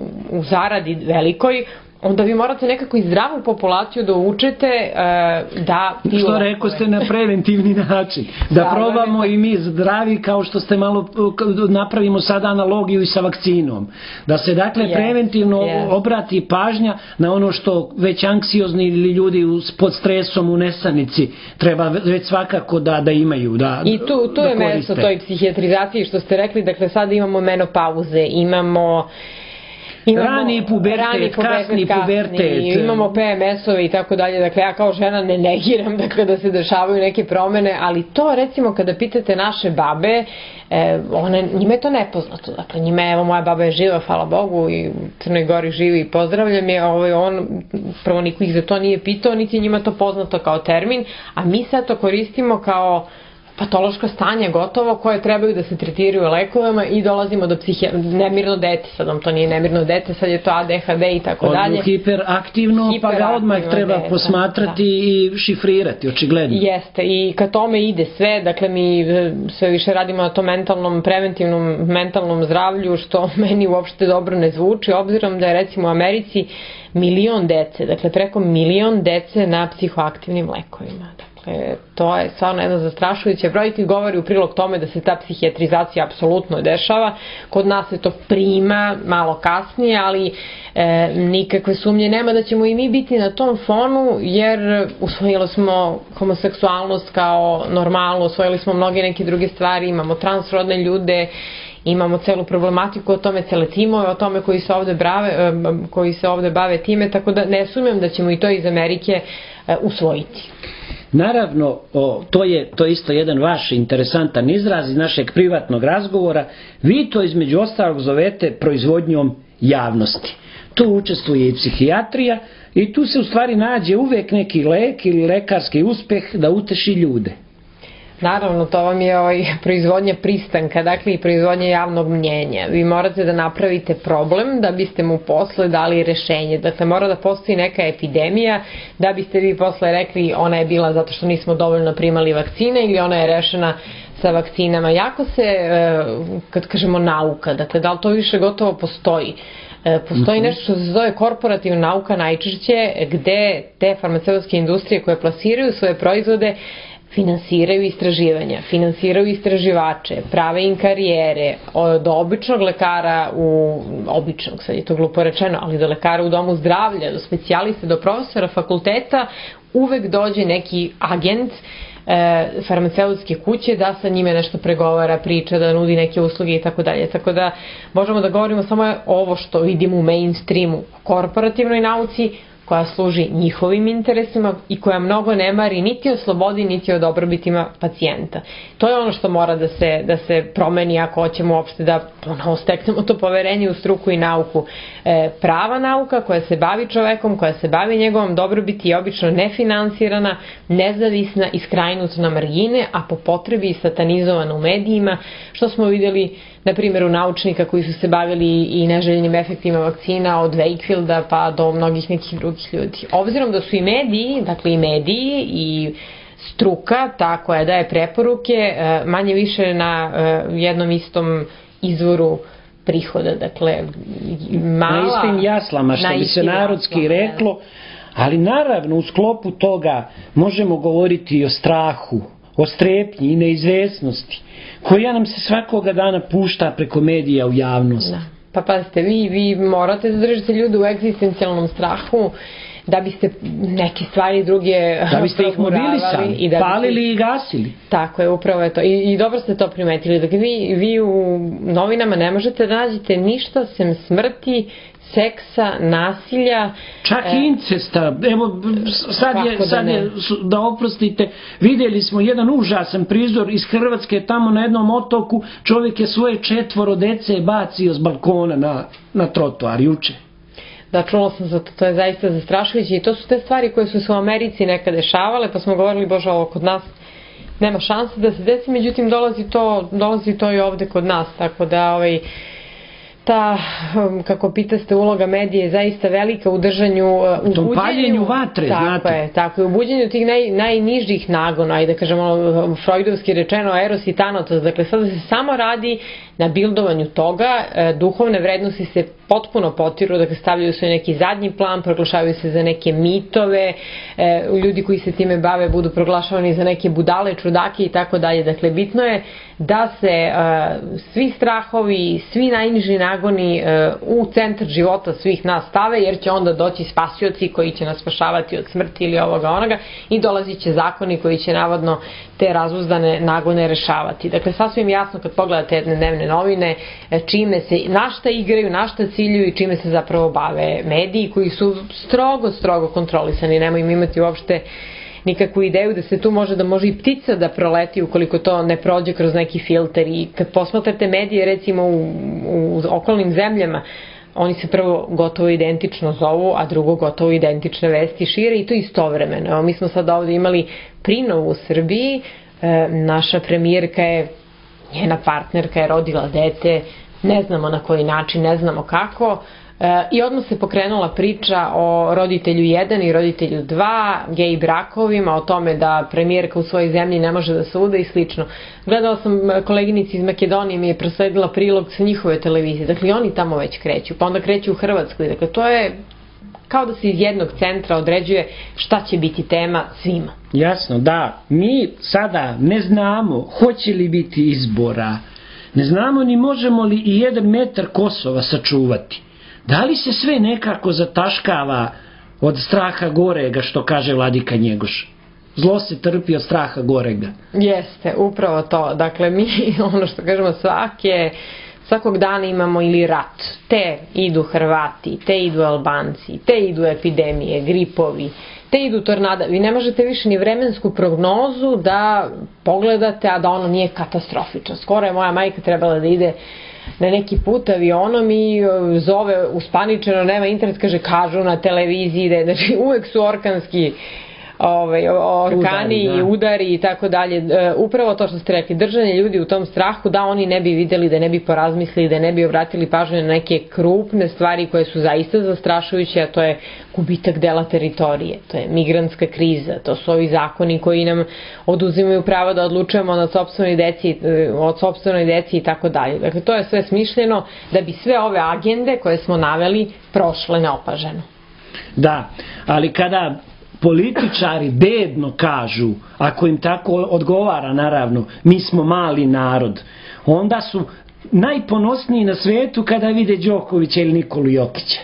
u zaradi velikoj, onda vi morate nekako i zdravu populaciju da učete uh, da piju. Što rekao ste na preventivni način. Da, da probamo i mi zdravi, kao što ste malo napravimo sada analogiju i sa vakcinom. Da se dakle yes, preventivno yes. obrati pažnja na ono što već anksiozni ili ljudi pod stresom u nesanici treba već svakako da, da imaju. Da, I tu, tu da je mesto toj psihijatrizaciji što ste rekli. Dakle, sada imamo menopauze, imamo Imamo rani pubertet, rani pubertet kasni pubertet. Imamo P M S-ove i tako dalje. Dakle, ja kao žena ne negiram dakle, da se dešavaju neke promene, ali to recimo kada pitate naše babe, e, one, njima je to nepoznato. Dakle, njima je, evo moja baba je živa, hvala Bogu, i u Crnoj Gori živi i pozdravljam je, ovaj, on, prvo niko ih za to nije pitao, niti njima to poznato kao termin, a mi sad to koristimo kao patološko stanje gotovo koje trebaju da se tretiraju lekovima i dolazimo do psihija... nemirno dete, sad vam to nije nemirno dete, sad je to A D H D i tako dalje. Odmah hiperaktivno, pa ga odmah treba dete, posmatrati da. I šifrirati, očigledno. Jeste, i ka tome ide sve, dakle mi sve više radimo na tom mentalnom, preventivnom mentalnom zdravlju, što meni uopšte dobro ne zvuči, obzirom da je recimo u Americi milion dece, dakle preko milion dece na psihoaktivnim lekovima. E, to je stvarno jedna zastrašujuća brojka i govori u prilog tome da se ta psihijatrizacija apsolutno dešava. Kod nas se to prima malo kasnije, ali e, nikakve sumnje nema da ćemo i mi biti na tom fonu, jer usvojili smo homoseksualnost kao normalno, usvojili smo mnoge neke druge stvari, imamo transrodne ljude, imamo celu problematiku o tome, cele timove o tome koji se ovde bave, koji se ovde bave time, tako da ne sumnjam da ćemo i to iz Amerike e, usvojiti. Naravno, o, to je to je isto jedan vaš interesantan izraz iz našeg privatnog razgovora. Vi to između ostalog zovete proizvodnjom javnosti. Tu učestvuje i psihijatrija i tu se u stvari nađe uvek neki lek ili lekarski uspeh da uteši ljude. Naravno, to vam je ovaj, proizvodnja pristanka, dakle i proizvodnja javnog mnjenja. Vi morate da napravite problem da biste mu posle dali rešenje. Dakle, mora da postoji neka epidemija da biste vi posle rekli ona je bila zato što nismo dovoljno primali vakcine ili ona je rešena sa vakcinama. Jako se, kad kažemo nauka, dakle da li to više gotovo postoji? Postoji nešto što se zove korporativna nauka najčešće, gde te farmaceutske industrije koje plasiraju svoje proizvode finansiraju istraživanja, finansiraju istraživače, prave im karijere, do običnog lekara, u običnog, sad je to glupo rečeno, ali do lekara u domu zdravlja, do specijaliste, do profesora fakulteta, uvek dođe neki agent e, farmaceutske kuće da sa njime nešto pregovara, priča, da nudi neke usluge i tako dalje. Tako da možemo da govorimo samo ovo što vidimo u mainstreamu, korporativnoj nauci, koja služi njihovim interesima i koja mnogo ne mari niti o slobodi, niti o dobrobitima pacijenta. To je ono što mora da se, da se promeni ako hoćemo uopšte da ponovo steknemo to poverenje u struku i nauku. E, prava nauka koja se bavi čovekom, koja se bavi njegovom dobrobiti je obično nefinansirana, nezavisna i skrajnuta na margine, a po potrebi i satanizovana u medijima, što smo vidjeli na primjeru naučnika koji su se bavili i neželjenim efektima vakcina od Wakefielda pa do mnogih nekih drugih ljudi. Obzirom da su i mediji, dakle i mediji i struka, ta koja daje preporuke, manje više na jednom istom izvoru prihoda, dakle mala... Na istim jaslama, što bi se narodski reklo, ali naravno u sklopu toga možemo govoriti i o strahu, o strepnji i neizvesnosti, koja nam se svakoga dana pušta preko medija u javnost. Da. Pa pazite, vi, vi morate da držite ljude u egzistencijalnom strahu da biste neke stvari druge da biste ih mobilisali, i da palili biste... i gasili. Tako je, upravo je to. I, i dobro ste to primetili. Dakle, vi, vi u novinama ne možete da nađete ništa sem smrti, seksa, nasilja. Čak i incesta. Evo, sad je, sad je, da oprostite, vidjeli smo jedan užasan prizor iz Hrvatske, tamo na jednom otoku, čovjek je svoje četvoro dece bacio s balkona na, na trotoar juče. Da, čula sam za to, to je zaista zastrašujuće i to su te stvari koje su se u Americi nekad dešavale, pa smo govorili, bože, ovo kod nas nema šanse da se desi, međutim dolazi to, dolazi to i ovde kod nas, tako da ovaj, ta, kako pitaste, uloga medije je zaista velika u držanju, u tom paljenju vatre, tako znate. Je, tako je, u buđenju tih naj, najnižih nagona, ajde da kažemo freudovski rečeno eros i thanatos, dakle sada se samo radi na bildovanju toga, duhovne vrednosti se potpuno potiru, dakle stavljaju se neki zadnji plan, proglašavaju se za neke mitove, ljudi koji se time bave budu proglašavani za neke budale, čudake i tako dalje, dakle bitno je da se svi strahovi, svi najniži nagoni u centar života svih nas stave, jer će onda doći spasioci koji će nas spašavati od smrti ili ovoga onoga i dolazit će zakoni koji će navodno te razuzdane nagone rešavati. Dakle, sasvim jasno kad pogledate jedne dnevne novine, čime se, na šta igraju, na šta ciljuju i čime se zapravo bave mediji koji su strogo, strogo kontrolisani. Nemojmo imati uopšte nikakvu ideju da se tu može da može i ptica da proleti ukoliko to ne prođe kroz neki filter. I kad posmatrate medije recimo u, u okolnim zemljama, oni se prvo gotovo identično zovu, a drugo gotovo identične vesti šire i to istovremeno. Evo, mi smo sad ovdje imali prinovu u Srbiji, e, naša premijerka je, njena partnerka je rodila dete, ne znamo na koji način, ne znamo kako, e, i odmah se pokrenula priča o roditelju jedan i roditelju dva, gej brakovima, o tome da premijerka u svojoj zemlji ne može da se uda i slično. Gledala sam, koleginici iz Makedonije mi je prosledila prilog sa njihove televizije, dakle oni tamo već kreću, pa onda kreću u Hrvatskoj, dakle to je kao da se iz jednog centra određuje šta će biti tema svima. Jasno, da. Mi sada ne znamo hoće li biti izbora, ne znamo ni možemo li i jedan metar Kosova sačuvati. Da li se sve nekako zataškava od straha gorega, što kaže vladika Njegoš? Zlo se trpi od straha gorega. Jeste, upravo to. Dakle, mi, ono što kažemo, svake, svakog dana imamo ili rat. Te idu Hrvati, te idu Albanci, te idu epidemije, gripovi, te idu tornada. Vi ne možete više ni vremensku prognozu da pogledate, a da ono nije katastrofično. Skoro je moja majka trebala da ide na neki put avionom i zove uspaničeno, nema internet, kaže, kažu na televiziji da je, znači uvek su orkanski Ovaj, orkani i udari i tako dalje. Upravo to što ste rekli, držanje ljudi u tom strahu da oni ne bi videli, da ne bi porazmislili, da ne bi obratili pažnju na neke krupne stvari koje su zaista zastrašujuće, a to je gubitak dela teritorije, to je migrantska kriza, to su ovi zakoni koji nam oduzimaju pravo da odlučujemo od sopstvenoj deci, od sopstvenoj deci i tako dalje. Dakle, to je sve smišljeno da bi sve ove agende koje smo naveli prošle neopaženo. Da, ali kada političari bedno kažu, ako im tako odgovara naravno, mi smo mali narod, onda su najponosniji na svetu kada vide Đokovića ili Nikolu Jokića.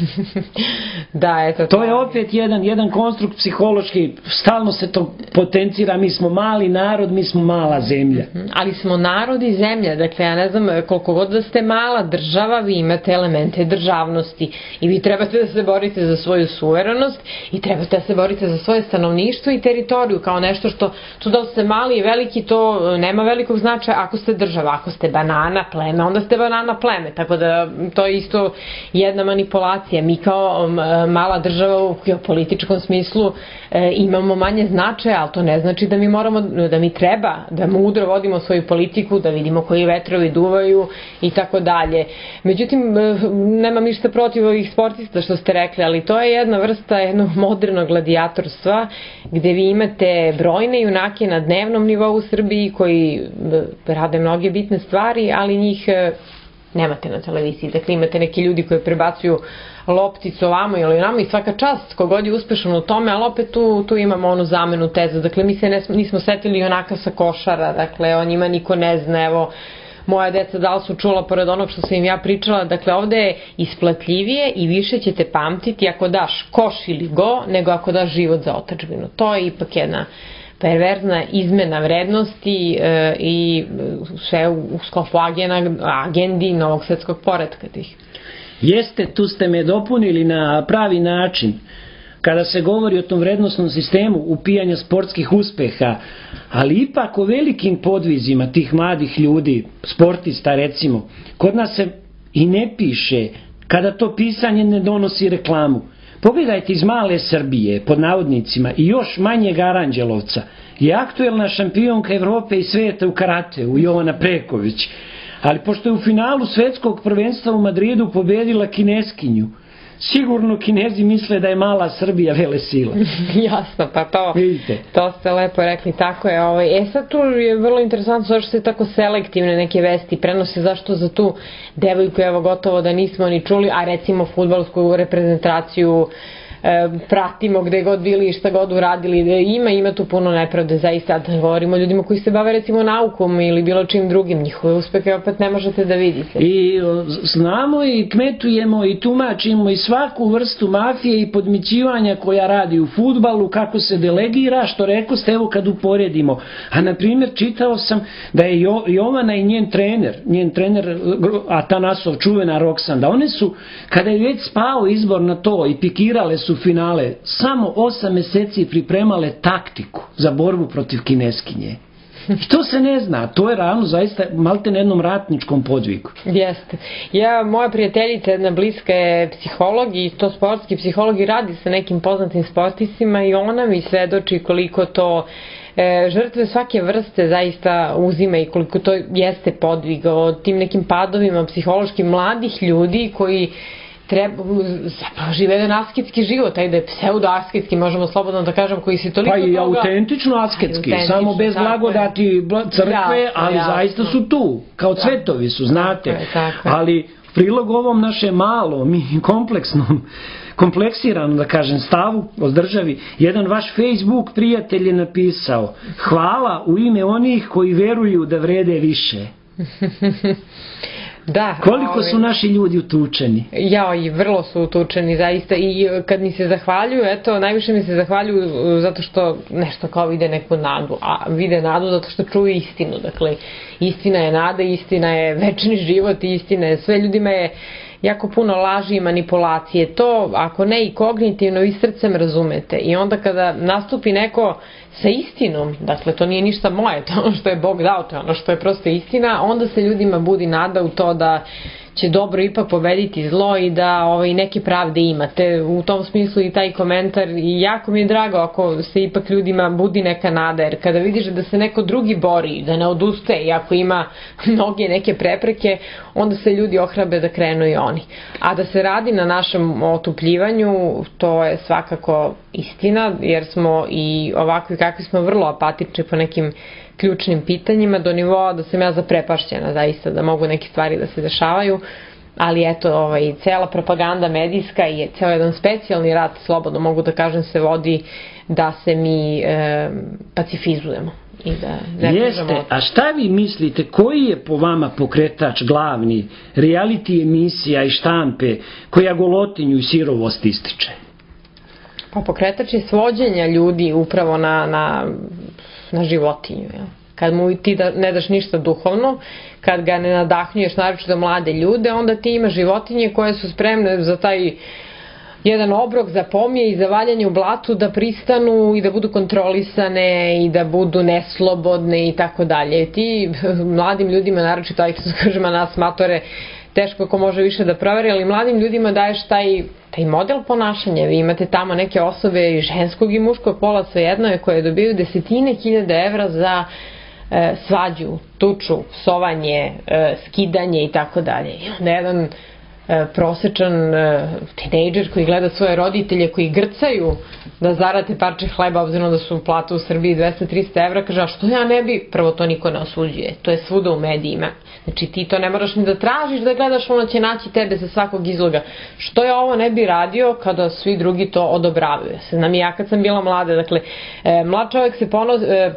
Da, eto to. To je opet jedan, jedan konstrukt psihološki, stalno se to potencira, mi smo mali narod, mi smo mala zemlja. Mm-hmm. Ali smo narod i zemlja, dakle ja ne znam koliko god da ste mala država, vi imate elemente državnosti i vi trebate da se borite za svoju suverenost i trebate da se borite za svoje stanovništvo i teritoriju kao nešto što, to da ste mali i veliki, to nema velikog značaja ako ste država, ako ste banana pleme, onda ste banana pleme, tako da to je isto jedna manipulacija. Mi kao mala država u geopolitičkom smislu e, imamo manje značaja, ali to ne znači da mi moramo, da mi treba da mudro vodimo svoju politiku, da vidimo koji vetrovi duvaju i tako dalje. Međutim, e, nemam ništa protiv ovih sportista što ste rekli, ali to je jedna vrsta jednog modernog gladijatorstva gde vi imate brojne junake na dnevnom nivou u Srbiji koji e, rade mnoge bitne stvari, ali njih e, nemate na televiziji. Dakle, imate neki ljudi koji prebacuju lopticu ovamo ili onamo i svaka čast kogod je uspešan u tome, ali opet tu, tu imamo onu zamenu teza. Dakle, mi se ne, nismo setili onaka sa košara, dakle, o njima niko ne zna, evo, moja deca da li su čula pored onog što sam im ja pričala, dakle, ovde je isplatljivije i više ćete pamtiti ako daš koš ili go, nego ako daš život za otadžbinu. To je ipak jedna perverzna izmena vrednosti e, i sve u, u sklopu agena, agendi novog svetskog poretka tih. Jeste, tu ste me dopunili na pravi način. Kada se govori o tom vrednostnom sistemu upijanja sportskih uspeha, ali ipak o velikim podvizima tih mladih ljudi, sportista recimo, kod nas se i ne piše kada to pisanje ne donosi reklamu. Pogledajte iz male Srbije, pod navodnicima, i još manjeg Aranđelovca, je aktuelna šampionka Evrope i sveta u karateu, Jovana Preković. Ali pošto je u finalu svetskog prvenstva u Madridu pobedila Kineskinju, sigurno Kinezi misle da je mala Srbija velesila. Jasno, pa to, vidite. To ste lepo rekli, tako je. Ovaj. E sad tu je vrlo interesantno zašto se tako selektivne neke vesti prenose, zašto za tu devojku evo gotovo da nismo ni čuli, a recimo fudbalsku reprezentaciju e, pratimo gde god bili i šta god uradili, ima, ima tu puno nepravde, zaista da govorimo o ljudima koji se bave recimo naukom ili bilo čim drugim, njihove uspehe opet ne možete da vidite. I znamo i kmetujemo i tumačimo i svaku vrstu mafije i podmićivanja koja radi u fudbalu, kako se delegira, što rekao ste, evo kad uporedimo. A na primjer čitao sam da je jo, Jovana i njen trener, njen trener Atanasov, čuvena Roksanda, one su, kada je već spao izbor na to i pikirale su finale, samo osam meseci pripremale taktiku za borbu protiv Kineskinje. I to se ne zna, to je ravno zaista malte na jednom ratničkom podvigu. Jeste. Ja, moja prijateljica jedna bliska je psiholog i to sportski psiholog i radi sa nekim poznatim sportistima i ona mi svedoči koliko to e, žrtve svake vrste zaista uzima i koliko to jeste podvig o tim nekim padovima psihološki mladih ljudi koji treba, zapravo žive jedan asketski život, ajde je pseudo-asketski, možemo slobodno da kažem, koji se toliko toga... Pa i toga... autentično asketski, samo bez blagodati crkve, ali jasno, zaista su tu, kao cvetovi su, znate. Tako je, tako je. Ali prilog ovom naše malom i kompleksnom, kompleksiranom, da kažem, stavu o državi, jedan vaš Facebook prijatelj je napisao: hvala u ime onih koji veruju da vrede više. Da, koliko su naši ljudi utučeni? Ja, i vrlo su utučeni, zaista, i kad mi se zahvaljuju, eto, najviše mi se zahvaljuju zato što nešto kao vide neku nadu, a vide nadu zato što čuju istinu, dakle, istina je nada, istina je večni život, istina je, sve ljudima je jako puno laži i manipulacije, to ako ne i kognitivno vi srcem razumete i onda kada nastupi neko sa istinom, dakle to nije ništa moje, to ono što je Bog dao, to je ono što je prosto istina, onda se ljudima budi nada u to da će dobro ipak pobediti zlo i da ovaj, neke pravde imate. U tom smislu i taj komentar i jako mi je drago ako se ipak ljudima budi neka nada, jer kada vidiš da se neko drugi bori, da ne odustaje i ako ima mnoge neke prepreke, onda se ljudi ohrabe da krenu i oni. A da se radi na našem otupljivanju, to je svakako istina, jer smo i ovakvi kakvi smo vrlo apatični po nekim ključnim pitanjima do nivoa da sam ja zaprepašćena zaista da mogu neke stvari da se dešavaju ali eto, ovaj, cela propaganda medijska i ceo jedan specijalni rat, slobodno mogu da kažem, se vodi da se mi e, pacifizujemo. I da ne Jeste, a šta vi mislite, koji je po vama pokretač glavni reality emisija i štampe koja golotinju i sirovost ističe? Pa pokretač je svođenja ljudi upravo na, na, na životinju. Jel? Kad mu ti da, ne daš ništa duhovno, kad ga ne nadahnjuješ naročito mlade ljude, onda ti ima životinje koje su spremne za taj jedan obrok za pomije i za valjanje u blatu da pristanu i da budu kontrolisane i da budu neslobodne i tako dalje. Ti mladim ljudima, naročito taj što kažemo nas matore, teško ko može više da proveri, ali mladim ljudima daješ taj, taj model ponašanja. Vi imate tamo neke osobe i ženskog i muškog pola, svejedno je, koje dobiju desetine hiljada evra za e, svađu, tuču, psovanje, e, skidanje i tako dalje. I onda jedan prosečan tinejdžer koji gleda svoje roditelje koji grcaju da zarade parče hleba, obzirom da su plate u Srbiji dvesta do trista evra, kaže, a što ja ne bi, prvo to niko ne osuđuje, to je svuda u medijima, znači ti to ne moraš ni da tražiš da gledaš, ono će naći tebe sa svakog izloga, što ja ovo ne bi radio kada svi drugi to odobravaju. Znam i ja kad sam bila mlada, dakle, mlad čovjek se ponos,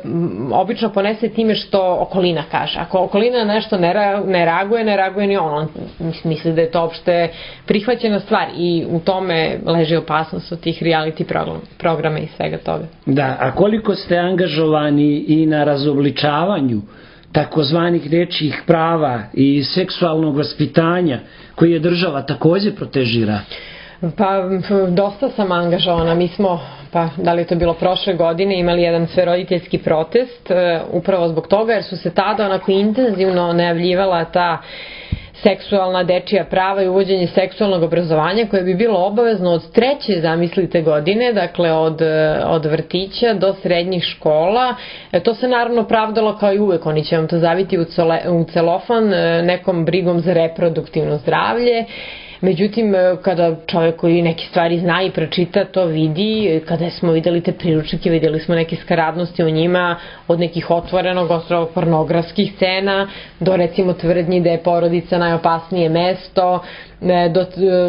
obično ponese time što okolina kaže, ako okolina nešto ne, ne reaguje, ne reaguje ni on, on misli da je to opšte prihvaćena stvar i u tome leži opasnost od tih reality programa, programa i svega toga. Da, a koliko ste angažovani i na razobličavanju takozvanih dečjih prava i seksualnog vaspitanja koje je država takođe protežira? Pa, dosta sam angažovana. Mi smo, pa da li je to bilo prošle godine, imali jedan sveroditeljski protest, upravo zbog toga jer su se tada onako intenzivno najavljivala ta seksualna dečija prava i uvođenje seksualnog obrazovanja koje bi bilo obavezno od treće, zamislite, godine, dakle od, od vrtića do srednjih škola. E, to se naravno pravdalo kao i uvek, oni će vam to zaviti u, cele, u celofan nekom brigom za reproduktivno zdravlje. Međutim, kada čovjek koji neke stvari zna i pročita, to vidi, kada smo videli te priručnike, videli smo neke skaradnosti o njima, od nekih otvorenog, ostrovo pornografskih scena, do recimo tvrdnji da je porodica najopasnije mesto, do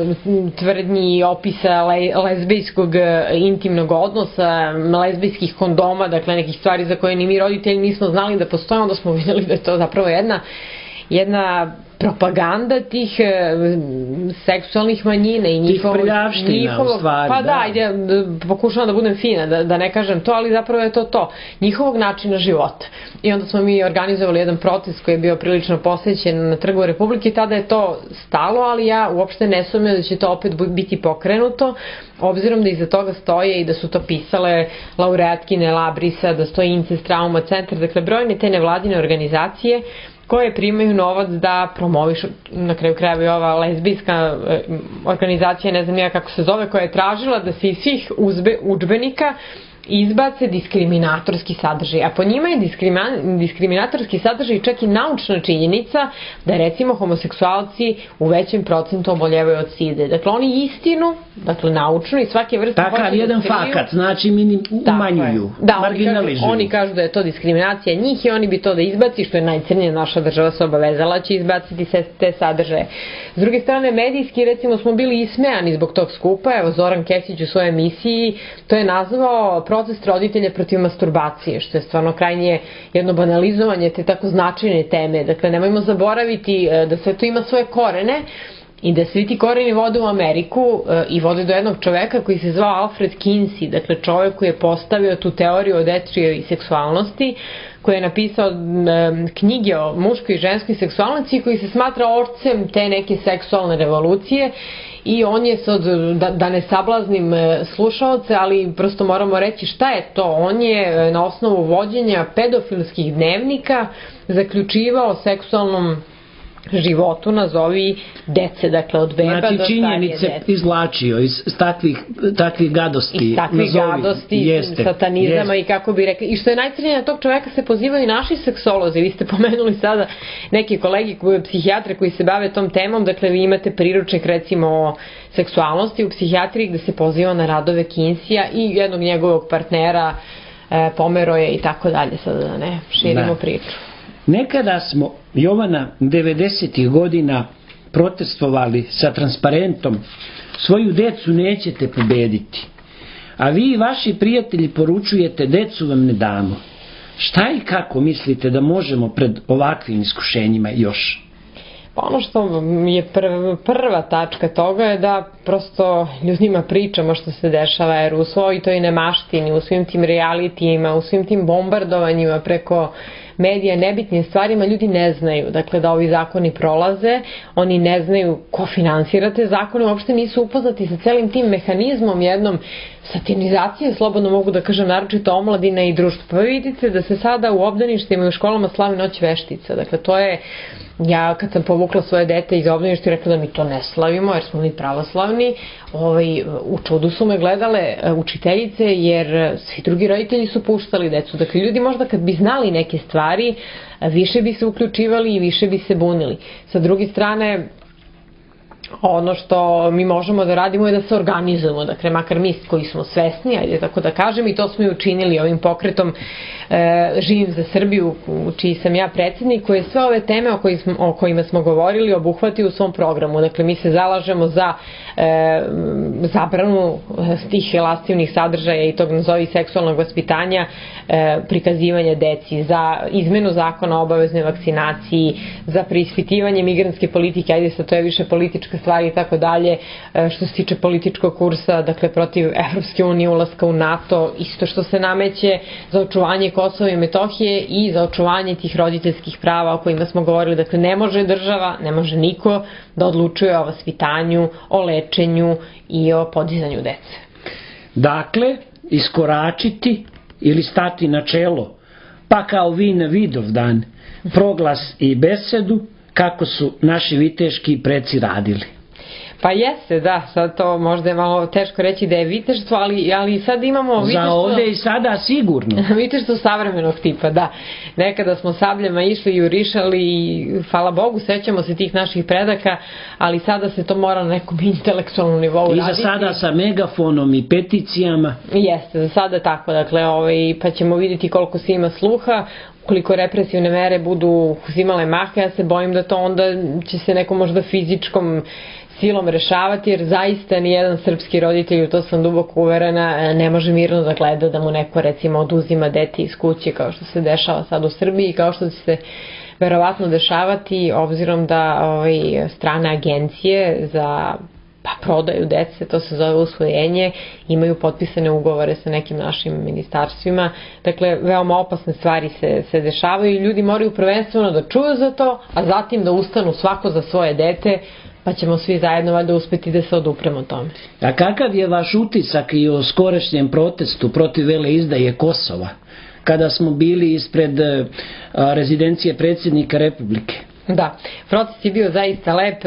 tvrdnji opisa lezbijskog intimnog odnosa, lezbijskih kondoma, dakle nekih stvari za koje ni mi roditelji nismo znali da postoje, onda smo videli da je to zapravo jedna jedna propaganda tih e, seksualnih manjina i njihovog, njihovog stvari, pa da, da ajde, pokušavam da budem fina, da, da ne kažem to, ali zapravo je to to, njihovog načina života. I onda smo mi organizovali jedan protest koji je bio prilično posvećen na Trgu Republike i tada je to stalo, ali ja uopšte ne sumnjam da će to opet biti pokrenuto, obzirom da iza toga stoje i da su to pisale laureatkinje Labrisa, da stoji Incest Trauma centar, dakle brojne te nevladine organizacije koje primaju novac da promovišu, na kraju krajeva i ova lezbijska organizacija, ne znam ja kako se zove, koja je tražila da se iz svih udžbenika izbace diskriminatorski sadržaj. A po njima je diskriminatorski sadržaj čak i naučna činjenica da recimo homoseksualci u većem procentu oboljevaju od side. Dakle, oni istinu, dakle naučno i svake vrste... Takav jedan fakat, znači mi umanjuju, da, marginalizuju. Oni kažu da je to diskriminacija njih i oni bi to da izbaci, što je najcrnije, naša država se obavezala će izbaciti te sadržaje. S druge strane, medijski, recimo, smo bili ismejani zbog tog skupa. Evo, Zoran Kesić u svojoj emisiji to je nazvao protest roditelja protiv masturbacije, što je stvarno krajnje jedno banalizovanje te tako značajne teme. Dakle, nemojmo zaboraviti da sve to ima svoje korene i da svi ti koreni vode u Ameriku i vode do jednog čoveka koji se zvao Alfred Kinsey, dakle čovek koji je postavio tu teoriju o dečijoj seksualnosti, koji je napisao knjige o muškoj i ženskoj seksualnosti, koji se smatra orcem te neke seksualne revolucije. I on je sad, da, da ne sablaznim slušaoce, ali prosto moramo reći šta je to. On je na osnovu vođenja pedofilskih dnevnika zaključivao seksualnom životu, nazovi dece, dakle od beba znači, do starije dece. Znači činjenice izvlačio iz takvih, takvih gadosti. Iz takvih nazovi, gadosti, jeste, satanizama jeste. I kako bi rekli. I što je najcrnije, na tog čoveka se pozivaju i naši seksolozi. Vi ste pomenuli sada neke kolegi, psihijatre koji se bave tom temom, dakle vi imate priručnik recimo o seksualnosti u psihijatriji gde se poziva na radove Kinsija i jednog njegovog partnera e, Pomeroje i tako dalje, sada da ne širimo da. priču. Nekada smo, Jovana, devedesetih godina protestovali sa transparentom, svoju decu nećete pobediti. A vi i vaši prijatelji poručujete decu vam ne damo. Šta i kako mislite da možemo pred ovakvim iskušenjima još? Pa ono što je prva, prva tačka toga je da prosto ljudima pričamo što se dešava, jer u svoj toj nemaštini, u svim tim realitijima, u svim tim bombardovanjima preko medija, nebitnim stvarima, ljudi ne znaju, dakle, da ovi zakoni prolaze, oni ne znaju ko finansira te zakone, uopšte nisu upoznati sa celim tim mehanizmom jednom satanizacije, slobodno mogu da kažem, naročito omladina i društvo. Pa vidite da se sada u obdaništima i u školama slavi noć veštica, dakle, to je, ja kad sam povukla svoje dete iz obdaništa i rekla da mi to ne slavimo, jer smo mi pravoslavni, ovaj, u čudu su me gledale učiteljice, jer svi drugi roditelji su puštali decu. Dakle, ljudi možda kad bi znali neke stvari, više bi se uključivali i više bi se bunili. Sa druge strane, ono što mi možemo da radimo je da se organizujemo, dakle, makar mi koji smo svesni, ajde tako da kažem, i to smo i učinili ovim pokretom e, Živim za Srbiju, čiji sam ja predsjednik, koji je sve ove teme o, koji smo, o kojima smo govorili obuhvatio u svom programu. Dakle, mi se zalažemo za e, zabranu tih lascivnih sadržaja i tog nazovi seksualnog vaspitanja, e, prikazivanja deci, za izmenu zakona o obaveznoj vakcinaciji, za preispitivanje migrantske politike, ajde sad to je više politička stvari i tako dalje, što se tiče političkog kursa, dakle protiv Evropske unije, ulaska u NATO, isto što se nameće za očuvanje Kosova i Metohije i za očuvanje tih roditeljskih prava o kojima smo govorili. Dakle, ne može država, ne može niko da odlučuje o vaspitanju, o lečenju i o podizanju dece. Dakle, iskoračiti ili stati na čelo, pa kao vi na Vidovdan, proglas i besedu, kako su naši viteški preci radili. Pa jeste, da, sad to možda je malo teško reći da je viteštvo, ali, ali sad imamo viteštvo... Za ovde i sada sigurno. Viteštvo savremenog tipa, da. Nekada smo sabljama išli i jurišali i hvala Bogu, sećamo se tih naših predaka, ali sada se to mora na nekom intelektualnom nivou raditi. I za sada sa megafonom i peticijama. Jeste, za sada tako, dakle, ovaj, pa ćemo vidjeti koliko se ima sluha. Koliko represivne mere budu uzimale maha, ja se bojim da to onda će se neko možda fizičkom silom rešavati, jer zaista nijedan srpski roditelj, u to sam duboko uverena, ne može mirno da gleda da mu neko recimo oduzima dete iz kuće, kao što se dešava sad u Srbiji, kao što će se verovatno dešavati, obzirom da ovaj, strane agencije za pa prodaju dece, to se zove usvojenje, imaju potpisane ugovore sa nekim našim ministarstvima. Dakle, veoma opasne stvari se, se dešavaju i ljudi moraju prvenstveno da čuju za to, a zatim da ustanu svako za svoje dete, pa ćemo svi zajedno valjda uspeti da se odupremo tome. A kakav je vaš utisak i o skorašnjem protestu protiv veleizdaje Kosova, kada smo bili ispred uh, rezidencije predsjednika Republike? Da, protest je bio zaista lep,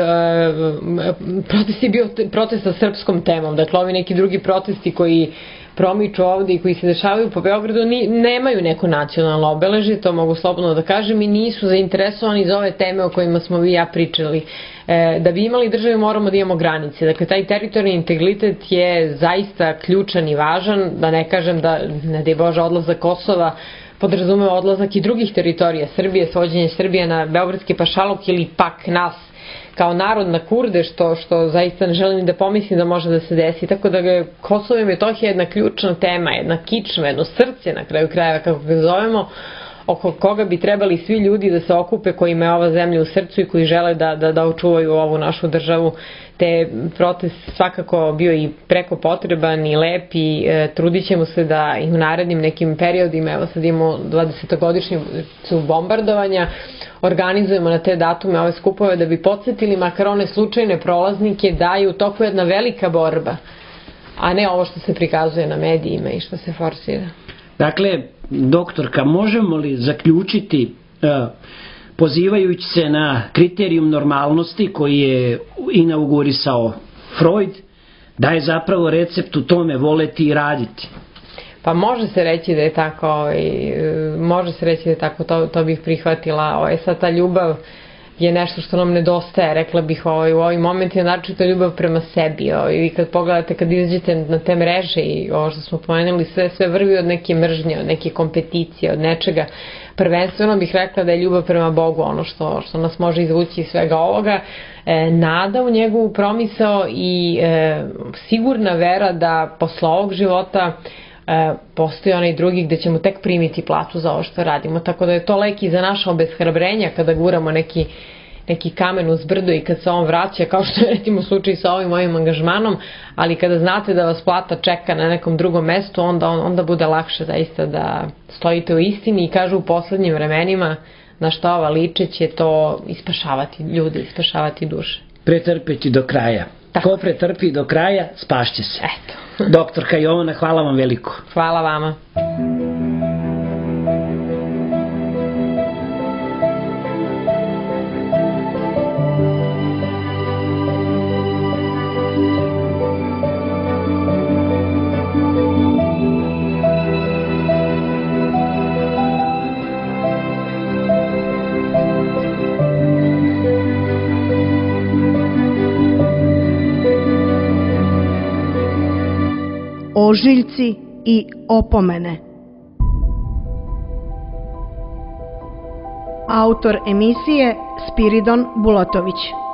protest je bio protest sa srpskom temom, dakle ovi neki drugi protesti koji promiču ovde i koji se dešavaju po Beogradu ni, nemaju neko nacionalno obeležje, to mogu slobodno da kažem, i nisu zainteresovani za ove teme o kojima smo vi i ja pričali. E, da bi imali državu moramo da imamo granice, dakle taj teritorijalni integritet je zaista ključan i važan, da ne kažem da, ne daj Bože, odlazak Kosova podrazumeva odlazak i drugih teritorija Srbije, svođenje Srbije na beogradski pašaluk ili pak nas kao narod na Kurde, što, što zaista ne želim da pomislim da može da se desi. Tako da je Kosovo i Metohija jedna ključna tema, jedna kičma, jedno srce na kraju krajeva, kako ga zovemo, oko koga bi trebali svi ljudi da se okupe kojima je ova zemlja u srcu i koji žele da, da, da očuvaju ovu našu državu. Te protest svakako bio i preko potreban i lep i e, trudit ćemo se da i u narednim nekim periodima, evo sad imamo dvadesetogodišnju bombardovanja, organizujemo na te datume ove skupove da bi podsjetili makar one slučajne prolaznike da je u toku jedna velika borba, a ne ovo što se prikazuje na medijima i što se forsira. Dakle, doktorka, možemo li zaključiti, pozivajući se na kriterijum normalnosti koji je inaugurisao Freud, da je zapravo recept u tome voleti i raditi? Pa može se reći da je tako, može se reći da je tako, to, to bih prihvatila. Ovo je sad ta ljubav je nešto što nam nedostaje, rekla bih ovaj, u ovim momentima, znači to je ljubav prema sebi. Ovaj, i kad pogledate, kad izađete na te mreže i ovo što smo pomenuli, sve, sve vrvi od neke mržnje, od neke kompeticije, od nečega. Prvenstveno bih rekla da je ljubav prema Bogu ono što, što nas može izvući iz svega ovoga, e, nada u njegovu promisao i e, sigurna vera da posle ovog života e, postoji onaj drugi gde ćemo tek primiti platu za ovo što radimo, tako da je to lek i za naše obeshrabrenja kada guramo neki neki kamen uz brdo i kad se on vraća, kao što je recimo slučaj sa ovim mojim angažmanom, ali kada znate da vas plata čeka na nekom drugom mestu, onda, onda bude lakše zaista da stojite u istini i kažu u poslednjim vremenima na što ova liče će to ispašavati ljude, ispašavati duše. Pretrpeti do kraja. Tako. Ko pretrpi do kraja, spašće se. Eto. Doktorka Jovana, hvala vam veliko. Hvala vama. Ožiljci i opomene. Autor emisije Spiridon Bulatović.